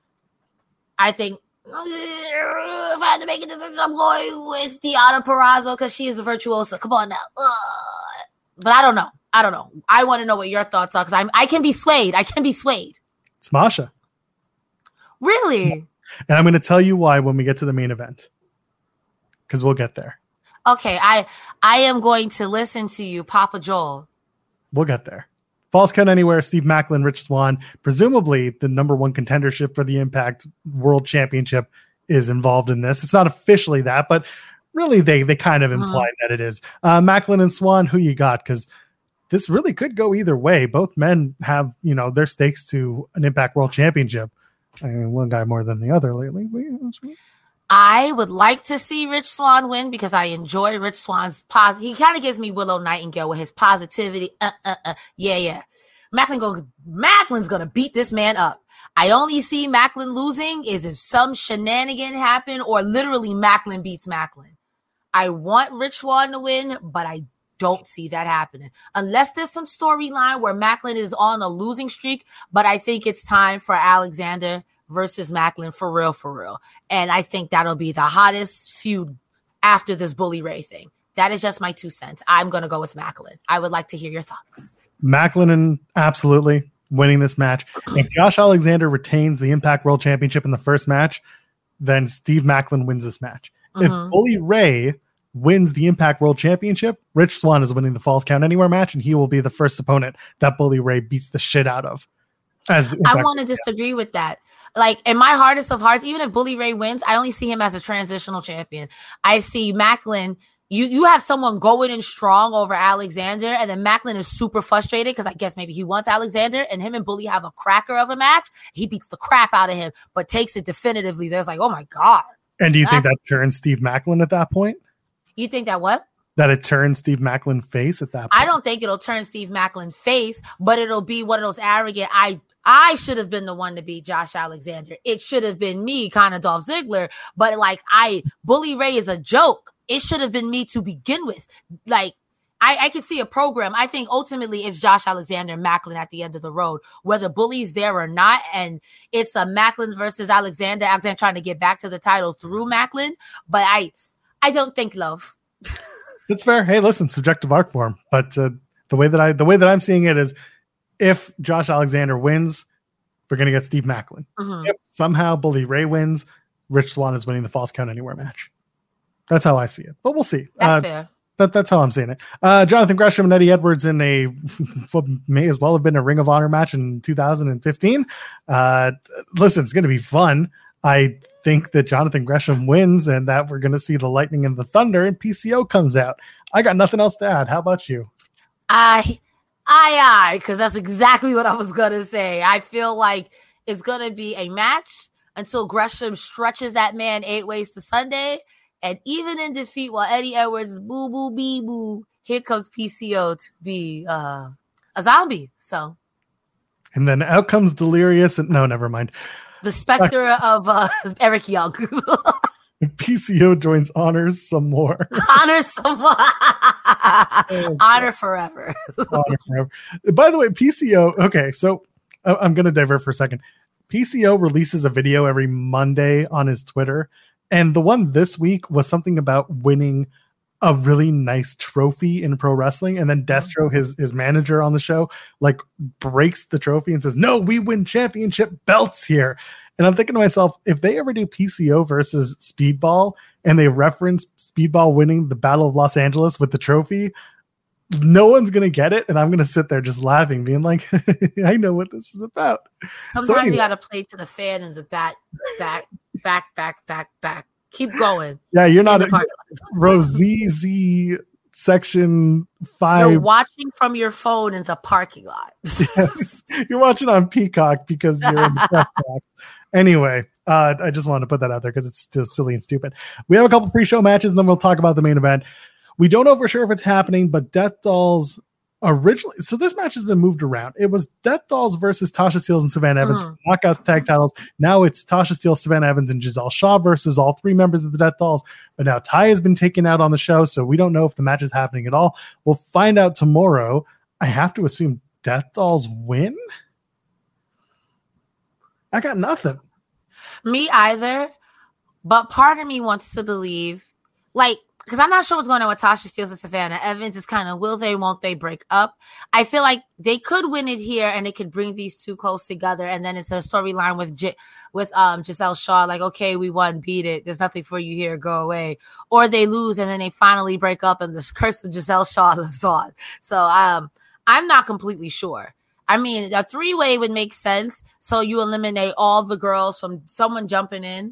D: I think if I had to make a decision, I'm going with Deonna Purrazzo because she is a virtuosa. Come on now. Ugh. But I don't know. I don't know. I want to know what your thoughts are because I'm I can be swayed. I can be swayed.
C: It's Masha.
D: Really?
C: And I'm going to tell you why when we get to the main event. Because we'll get there.
D: Okay, I I am going to listen to you, Papa Joel.
C: We'll get there. Falls Count Anywhere, Steve Macklin, Rich Swann, presumably the number one contendership for the Impact World Championship is involved in this. It's not officially that, but really they they kind of implied mm-hmm. that it is. Uh, Macklin and Swann, who you got? Because this really could go either way. Both men have, you know, their stakes to an Impact World Championship. I mean, one guy more than the other lately.
D: I would like to see Rich Swann win because I enjoy Rich Swann's pos. He kind of gives me Willow Nightingale with his positivity. Uh, uh, uh. Yeah, yeah. Macklin go, Macklin's going to beat this man up. I only see Macklin losing is if some shenanigan happen or literally Macklin beats Macklin. I want Rich Swann to win, but I don't see that happening. Unless there's some storyline where Macklin is on a losing streak, but I think it's time for Alexander versus Macklin for real, for real. And I think that'll be the hottest feud after this Bully Ray thing. That is just my two cents. I'm going to go with Macklin. I would like to hear your thoughts.
C: Macklin and absolutely winning this match. If Josh Alexander retains the Impact World Championship in the first match, then Steve Macklin wins this match. Mm-hmm. If Bully Ray wins the Impact World Championship, Rich Swann is winning the Falls Count Anywhere match, and he will be the first opponent that Bully Ray beats the shit out of. As
D: I want to disagree with that. Like, in my hardest of hearts, even if Bully Ray wins, I only see him as a transitional champion. I see Macklin, you you have someone going in strong over Alexander, and then Macklin is super frustrated because I guess maybe he wants Alexander, and him and Bully have a cracker of a match. He beats the crap out of him, but takes it definitively. There's like, oh my God.
C: And do you Macklin. think that turns Steve Macklin at that point?
D: You think that what?
C: That it turns Steve Maclin face at that point?
D: I don't think it'll turn Steve Maclin face, but it'll be one of those arrogant, I I should have been the one to beat Josh Alexander. It should have been me, kind of Dolph Ziggler. But like, I, Bully Ray is a joke. It should have been me to begin with. Like, I, I can see a program. I think ultimately it's Josh Alexander and Maclin at the end of the road, whether Bully's there or not. And it's a Maclin versus Alexander. Alexander trying to get back to the title through Maclin. But I, I don't think love.
C: That's fair. Hey, listen, subjective art form. But uh, the way that I, the way that I'm seeing it is, if Josh Alexander wins, we're going to get Steve Maclin. Mm-hmm. If somehow Bully Ray wins, Rich Swann is winning the Falls Count Anywhere match. That's how I see it. But we'll see.
D: That's
C: uh,
D: fair.
C: That, that's how I'm seeing it. Uh, Jonathan Gresham and Eddie Edwards in a what may as well have been a Ring of Honor match in two thousand fifteen. Uh, listen, it's going to be fun. I think that Jonathan Gresham wins and that we're going to see the lightning and the thunder and P C O comes out. I got nothing else to add. How about you?
D: I... Aye, aye, because that's exactly what I was going to say. I feel like it's going to be a match until Gresham stretches that man eight ways to Sunday. And even in defeat, while Eddie Edwards is boo, boo, bee, boo, here comes P C O to be uh, a zombie. So,
C: and then out comes Delirious. And no, never mind.
D: The specter of uh, Eric Young.
C: P C O joins Honors some more.
D: Honor some more. oh, Honor forever.
C: Honor forever. By the way, P C O, okay, so I'm going to divert for a second. P C O releases a video every Monday on his Twitter, and the one this week was something about winning a really nice trophy in pro wrestling, and then Destro, his, his manager on the show, like breaks the trophy and says, no, we win championship belts here. And I'm thinking to myself, if they ever do P C O versus Speedball and they reference Speedball winning the Battle of Los Angeles with the trophy, no one's going to get it. And I'm going to sit there just laughing, being like, I know what this is about.
D: Sometimes so anyway. You got to play to the fan in the back, back, back, back, back, back. Keep going.
C: Yeah, you're not a Rosizzi section five.
D: You're watching from your phone in the parking lot.
C: Yeah. You're watching on Peacock because you're in the press box. Anyway, uh, I just wanted to put that out there because it's still silly and stupid. We have a couple pre-show matches, and then we'll talk about the main event. We don't know for sure if it's happening, but Death Dolls originally... So this match has been moved around. It was Death Dolls versus Tasha Steelz and Savannah Evans mm. for Knockouts tag titles. Now it's Tasha Steelz, Savannah Evans, and Giselle Shaw versus all three members of the Death Dolls. But now Ty has been taken out on the show, so we don't know if the match is happening at all. We'll find out tomorrow. I have to assume Death Dolls win? I got nothing.
D: Me either. But part of me wants to believe, like, because I'm not sure what's going on with Tasha Steelz and Savannah Evans. It's kind of will they, won't they break up? I feel like they could win it here and it could bring these two close together. And then it's a storyline with J- with um Giselle Shaw, like, okay, we won, beat it. There's nothing for you here. Go away. Or they lose and then they finally break up and the curse of Giselle Shaw lives on. So um, I'm not completely sure. I mean, a three-way would make sense. So you eliminate all the girls from someone jumping in.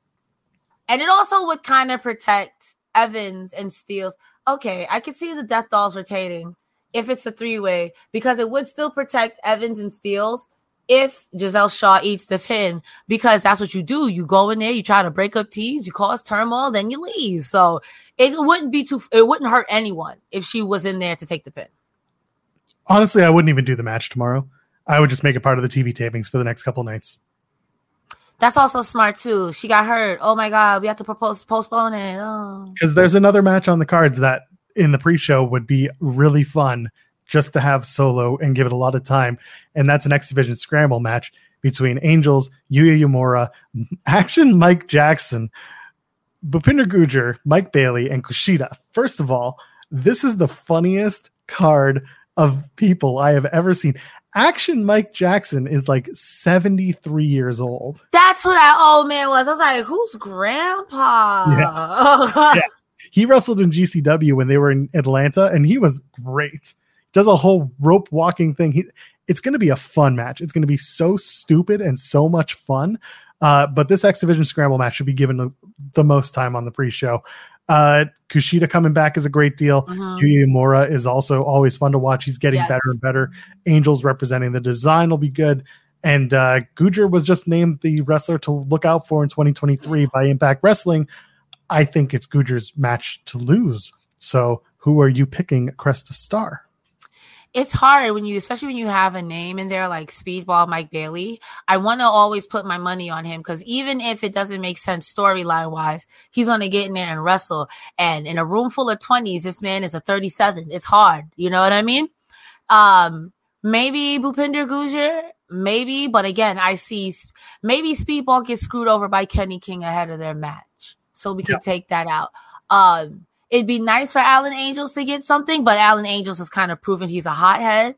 D: And it also would kind of protect Evans and Steelz. Okay, I could see the Death Dolls retaining if it's a three-way because it would still protect Evans and Steelz if Giselle Shaw eats the pin because that's what you do. You go in there, you try to break up teams, you cause turmoil, then you leave. So it wouldn't be too, it wouldn't hurt anyone if she was in there to take the pin.
C: Honestly, I wouldn't even do the match tomorrow. I would just make it part of the T V tapings for the next couple nights.
D: That's also smart too. She got hurt. Oh my God, we have to propose postpone it.
C: Because oh. there's another match on the cards that in the pre-show would be really fun just to have solo and give it a lot of time. And that's an X Division Scramble match between Angels, Yuya Uemura, Action Mike Jackson, Bhupinder Gujjar, Mike Bailey, and Kushida. First of all, this is the funniest card of people I have ever seen. Action Mike Jackson is like seventy-three years old.
D: That's who that old man was. I was like, who's grandpa?
C: Yeah. yeah. He wrestled in G C W when they were in Atlanta, and he was great. Does a whole rope walking thing. He, it's going to be a fun match. It's going to be so stupid and so much fun. Uh, but this X Division Scramble match should be given the, the most time on the pre-show. Uh, Kushida coming back is a great deal.
D: Mm-hmm.
C: Yuya Uemura is also always fun to watch. He's getting
D: yes.
C: better and better. Angels representing the design will be good. And uh, Gujjar was just named the wrestler to look out for in twenty twenty-three by Impact Wrestling. I think it's Gujjar's match to lose. So who are you picking Cresta Star?
D: It's hard when you, especially when you have a name in there like Speedball Mike Bailey. I want to always put my money on him because even if it doesn't make sense storyline wise, he's going to get in there and wrestle. And in a room full of twenties, this man is a thirty-seven. It's hard. You know what I mean? Um, maybe Bhupinder Gujjar, maybe. But again, I see maybe Speedball gets screwed over by Kenny King ahead of their match. So we can yeah. take that out. Um, It'd be nice for Alan Angels to get something, but Alan Angels has kind of proven he's a hothead.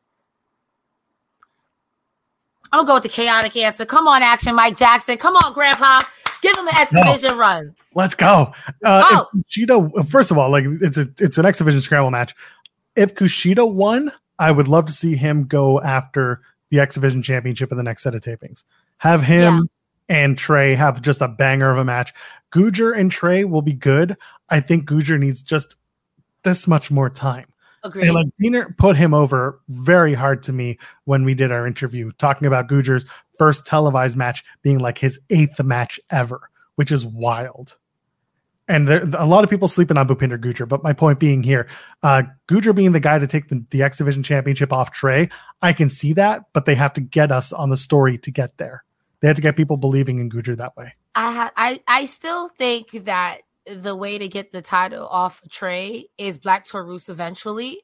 D: I'm going to go with the chaotic answer. Come on, Action Mike Jackson. Come on, Grandpa. Give him an X Division no. run.
C: Let's go. Uh, oh. Kushida, first of all, like it's a it's an X Division scramble match. If Kushida won, I would love to see him go after the X Division championship in the next set of tapings. Have him yeah. and Trey have just a banger of a match. Gujjar and Trey will be good. I think Gujjar needs just this much more time.
D: Agreed.
C: And like Diener put him over very hard to me when we did our interview, talking about Gujjar's first televised match being like his eighth match ever, which is wild. And there, a lot of people sleeping on Bhupinder Gujjar, but my point being here, uh, Gujjar being the guy to take the, the X Division championship off Trey, I can see that, but they have to get us on the story to get there. They have to get people believing in Gujjar that way.
D: I ha- I I still think that the way to get the title off of Trey is Black Taurus eventually.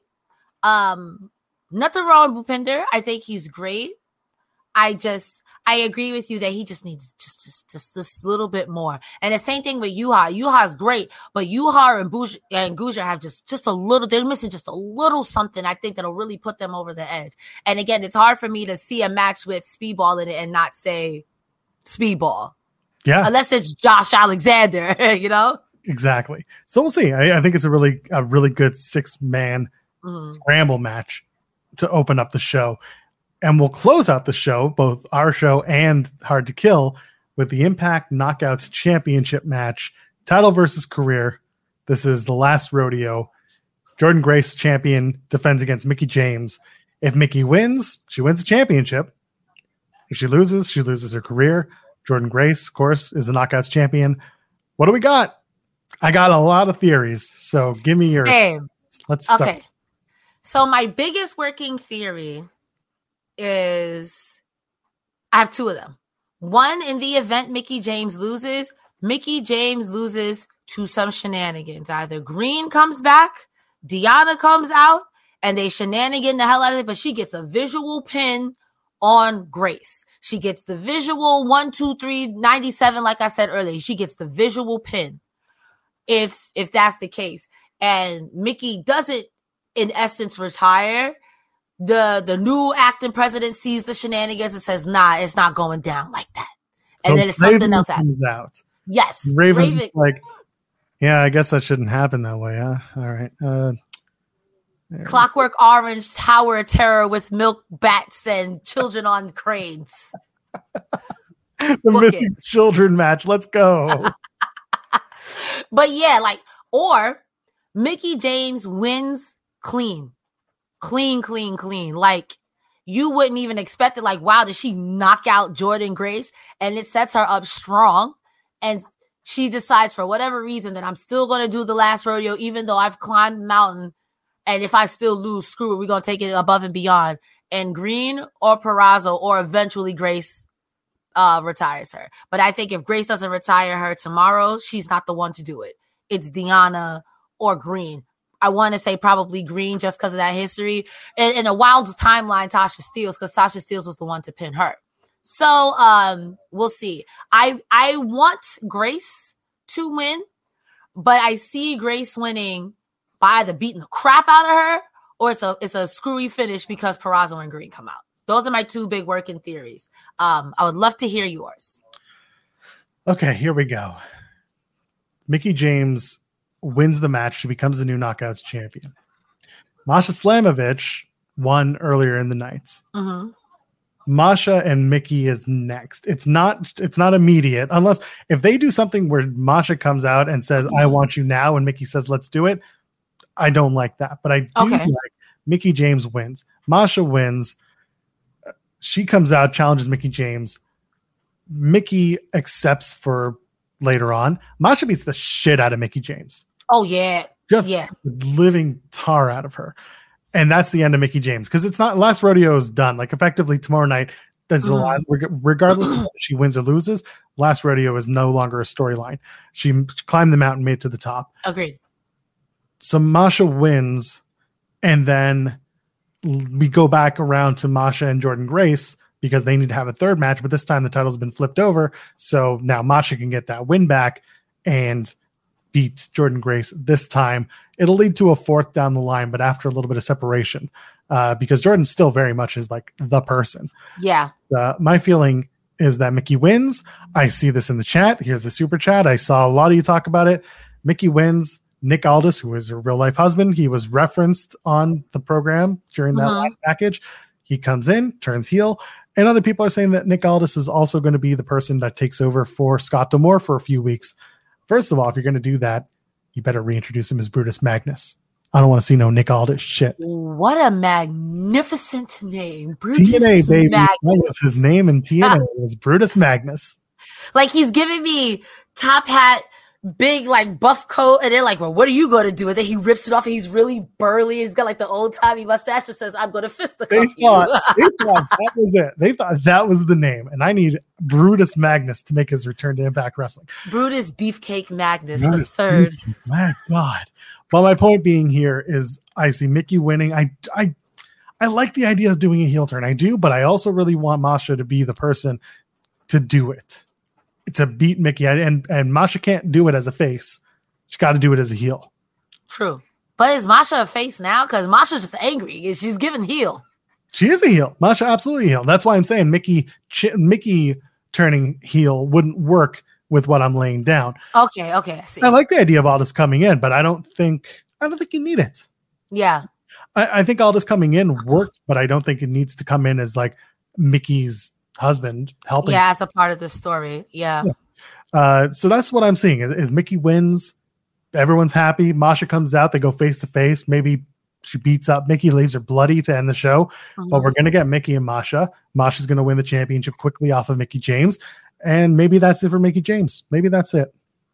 D: Um, nothing wrong with Bhupinder. I think he's great. I just I agree with you that he just needs just just just this little bit more. And the same thing with Yuha. Yuha's great, but Yuha and Buj- and Gujjar have just just a little. They're missing just a little something. I think that'll really put them over the edge. And again, it's hard for me to see a match with Speedball in it and not say Speedball.
C: Yeah.
D: Unless it's Josh Alexander, you know?
C: Exactly. So we'll see. I, I think it's a really, a really good six-man mm-hmm. scramble match to open up the show. And we'll close out the show, both our show and Hard to Kill, with the Impact Knockouts Championship match, title versus career. This is the last rodeo. Jordynne Grace, champion, defends against Mickie James. If Mickie wins, she wins the championship. If she loses, she loses her career. Jordynne Grace, of course, is the Knockouts champion. What do we got? I got a lot of theories, so give me yours.
D: Same.
C: Let's start.
D: Okay. So my biggest working theory is I have two of them. One, in the event Mickie James loses, Mickie James loses to some shenanigans. Either Green comes back, Deonna comes out, and they shenanigan the hell out of it, but she gets a visual pin on Grace. She gets the visual one, two, three, ninety-seven, like I said earlier. She gets the visual pin if if that's the case. And Mickie doesn't, in essence, retire. The the new acting president sees the shenanigans and says, nah, it's not going down like that. And so then it's
C: Raven
D: something else happens.
C: Out.
D: Yes.
C: Raven's Raven. like, yeah, I guess that shouldn't happen that way, huh? All right. Uh,
D: Clockwork Orange Tower of Terror with milk bats and children on cranes.
C: The missing it. Children match. Let's go.
D: But yeah, like, or Mickie James wins clean. Clean, clean, clean. Like, you wouldn't even expect it. Like, wow, did she knock out Jordynne Grace? And it sets her up strong. And she decides for whatever reason that I'm still going to do the last rodeo, even though I've climbed the mountain. And if I still lose, screw it. We're going to take it above and beyond. And Green or Purrazzo or eventually Grace uh, retires her. But I think if Grace doesn't retire her tomorrow, she's not the one to do it. It's Deonna or Green. I want to say probably Green just because of that history. In, in a wild timeline, Tasha Steelz, because Tasha Steelz was the one to pin her. So um, we'll see. I I want Grace to win, but I see Grace winning by either beating the crap out of her or it's a it's a screwy finish because Purrazzo and Green come out. Those are my two big working theories. Um, I would love to hear yours.
C: Okay, here we go. Mickie James wins the match. She becomes the new Knockouts champion. Masha Slamovich won earlier in the night.
D: Mm-hmm.
C: Masha and Mickie is next. It's not it's not immediate unless if they do something where Masha comes out and says, I want you now, and Mickie says, let's do it. I don't like that. But I do
D: okay.
C: like Mickie James wins. Masha wins. She comes out, challenges Mickie James. Mickie accepts for later on. Masha beats the shit out of Mickie James.
D: Oh, yeah.
C: just
D: yeah.
C: living tar out of her. And that's the end of Mickie James, because it's not last rodeo is done. Like effectively tomorrow night, that's mm-hmm. the last, regardless of whether she wins or loses, last rodeo is no longer a storyline. She climbed the mountain, made it to the top.
D: Agreed.
C: So Masha wins, and then we go back around to Masha and Jordynne Grace because they need to have a third match, but this time the title's been flipped over. So now Masha can get that win back and beat Jordynne Grace this time. It'll lead to a fourth down the line, but after a little bit of separation, uh, because Jordynne still very much is like the person.
D: Yeah.
C: Uh, my feeling is that Mickie wins. I see this in the chat. Here's the super chat. I saw a lot of you talk about it. Mickie wins. Nick Aldis, who is her real life husband, he was referenced on the program during that mm-hmm. last package. He comes in, turns heel, and other people are saying that Nick Aldis is also going to be the person that takes over for Scott D'Amore for a few weeks. First of all, if you're going to do that, you better reintroduce him as Brutus Magnus. I don't want to see no Nick Aldis shit.
D: What a magnificent name.
C: Brutus T N A, baby. Magnus. That was his name in T N A. It was Brutus Magnus.
D: Like, he's giving me top hat, big like buff coat, and they're like, well, what are you going to do? And then he rips it off, and he's really burly. He's got like the old timey mustache that says, I'm going to fist the
C: they thought, they thought that was it. They thought that was the name. And I need Brutus Magnus to make his return to Impact Wrestling.
D: Brutus Beefcake Magnus, Brutus, the third.
C: My God. Well, my point being here is I see Mickie winning. I, I, I like the idea of doing a heel turn. I do, but I also really want Masha to be the person to do it. To beat Mickie, and and Masha can't do it as a face. She's got to do it as a heel.
D: True, but is Masha a face now? Because Masha's just angry. She's giving heel.
C: She is a heel. Masha absolutely heel. That's why I'm saying Mickie ch- Mickie turning heel wouldn't work with what I'm laying down.
D: Okay, okay, I see.
C: I like the idea of Aldis coming in, but I don't think I don't think you need it.
D: Yeah,
C: I, I think Aldis coming in works, but I don't think it needs to come in as like Mickey's husband helping.
D: Yeah, as a part of the story. Yeah.
C: yeah. Uh, so that's what I'm seeing is, is Mickie wins. Everyone's happy. Masha comes out. They go face to face. Maybe she beats up Mickie, leaves her bloody to end the show. Mm-hmm. But we're going to get Mickie and Masha. Masha's going to win the championship quickly off of Mickie James. And maybe that's it for Mickie James. Maybe that's it.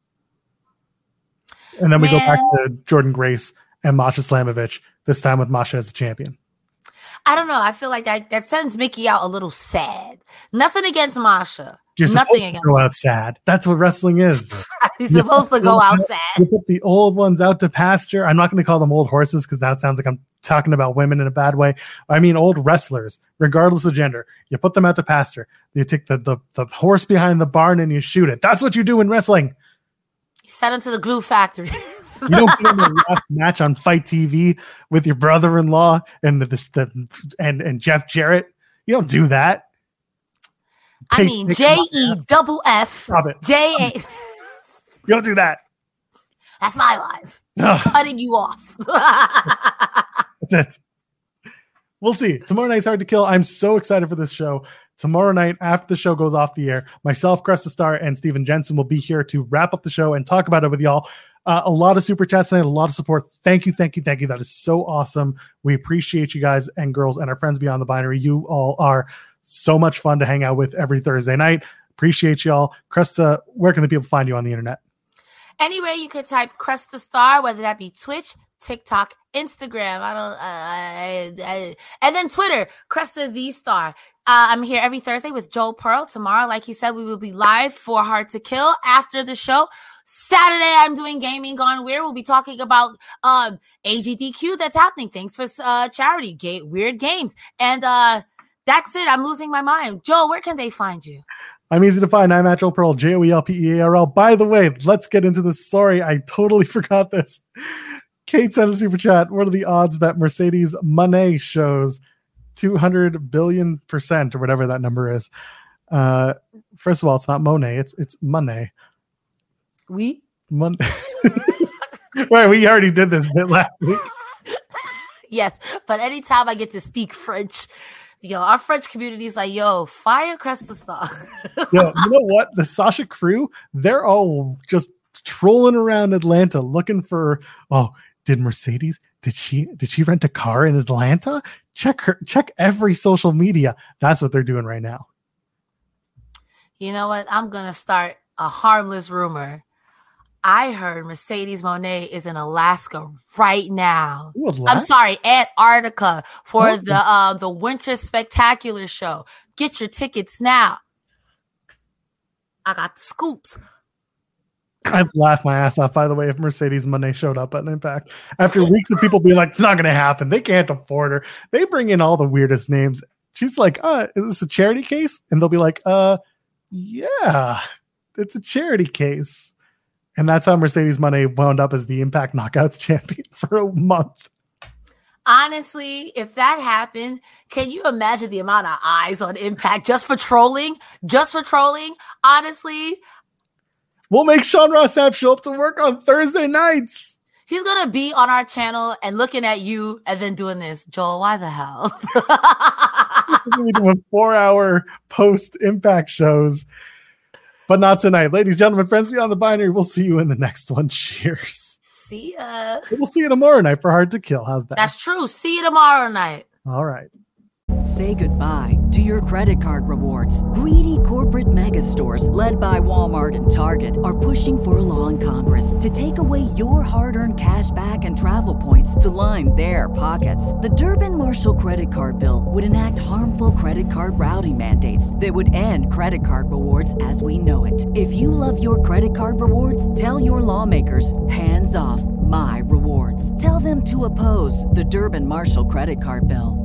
C: And then we Man. go back to Jordynne Grace and Masha Slamovich, this time with Masha as the champion.
D: I don't know. I feel like that, that sends Mickie out a little sad. Nothing against Masha.
C: You're
D: Nothing
C: supposed to go out sad. That's what wrestling is.
D: He's supposed to go out sad.
C: You put the old ones out to pasture. I'm not going to call them old horses because that sounds like I'm talking about women in a bad way. I mean old wrestlers, regardless of gender. You put them out to pasture. You take the, the, the horse behind the barn and you shoot it. That's what you do in wrestling.
D: You send him to the glue factory.
C: You don't put on the last match on Fight T V with your brother-in-law and the, the and and Jeff Jarrett. You don't do that.
D: I Pay mean J E double F.
C: Stop it.
D: J A.
C: You don't do that.
D: That's my life. Cutting you off.
C: That's it. We'll see. Tomorrow night's Hard to Kill. I'm so excited for this show. Tomorrow night, after the show goes off the air, myself, Cresta Star, and Steven Jensen will be here to wrap up the show and talk about it with y'all. Uh, a lot of super chats tonight, a lot of support. Thank you, thank you, thank you. That is so awesome. We appreciate you guys and girls and our friends beyond the binary. You all are so much fun to hang out with every Thursday night. Appreciate y'all. Cresta, where can the people find you on the internet?
D: Anywhere you could type Cresta Star, whether that be Twitch, TikTok, Instagram, I don't, uh, I, I, and then Twitter, Cresta the Star. Uh, I'm here every Thursday with Joel Pearl. Tomorrow, like he said, we will be live for Hard to Kill after the show. Saturday, I'm doing Gaming Gone Weird. We'll be talking about um, A G D Q that's happening. Thanks for uh, charity, Ga- Weird Games. And uh, that's it. I'm losing my mind. Joel, where can they find you? I'm easy to find. I'm at Joel Pearl, J O E L P E A R L. By the way, let's get into this. Sorry, I totally forgot this. Kate sent a super chat. What are the odds that Mercedes Moné shows two hundred billion percent or whatever that number is? Uh, first of all, it's not Monet. It's it's Monet. We? Mon- right, we already did this bit last week. Yes, but anytime I get to speak French, yo, our French community is like, yo, fire Cresta Star. Yo, you know what? The Sasha crew, they're all just trolling around Atlanta looking for, oh, did Mercedes, did she did she rent a car in Atlanta? Check her, check every social media. That's what they're doing right now. You know what? I'm gonna start a harmless rumor. I heard Mercedes Moné is in Alaska right now.
C: Ooh,
D: I'm sorry, Antarctica for
C: oh.
D: the uh, the Winter Spectacular show. Get your tickets now. I got the scoops.
C: I've laughed my ass off, by the way, if Mercedes Moné showed up at Impact. After weeks of people being like, it's not going to happen. They can't afford her. They bring in all the weirdest names. She's like, uh, is this a charity case? And they'll be like, uh, yeah, it's a charity case. And that's how Mercedes Moné wound up as the Impact Knockouts champion for a month.
D: Honestly, if that happened, can you imagine the amount of eyes on Impact just for trolling? Just for trolling? Honestly,
C: we'll make Sean Ross Sapp show up to work on Thursday nights.
D: He's going to be on our channel and looking at you and then doing this. Joel, why the hell?
C: We're going to be doing four-hour post-Impact shows. But not tonight. Ladies, gentlemen, friends beyond the binary, we'll see you in the next one. Cheers.
D: See ya.
C: We'll see you tomorrow night for Hard to Kill. How's that?
D: That's true. See you tomorrow night.
C: All right.
E: Say goodbye to your credit card rewards. Greedy corporate mega stores, led by Walmart and Target, are pushing for a law in Congress to take away your hard-earned cash back and travel points to line their pockets. The Durbin-Marshall credit card bill would enact harmful credit card routing mandates that would end credit card rewards as we know it. If you love your credit card rewards, tell your lawmakers, hands off my rewards. Tell them to oppose the Durbin-Marshall credit card bill.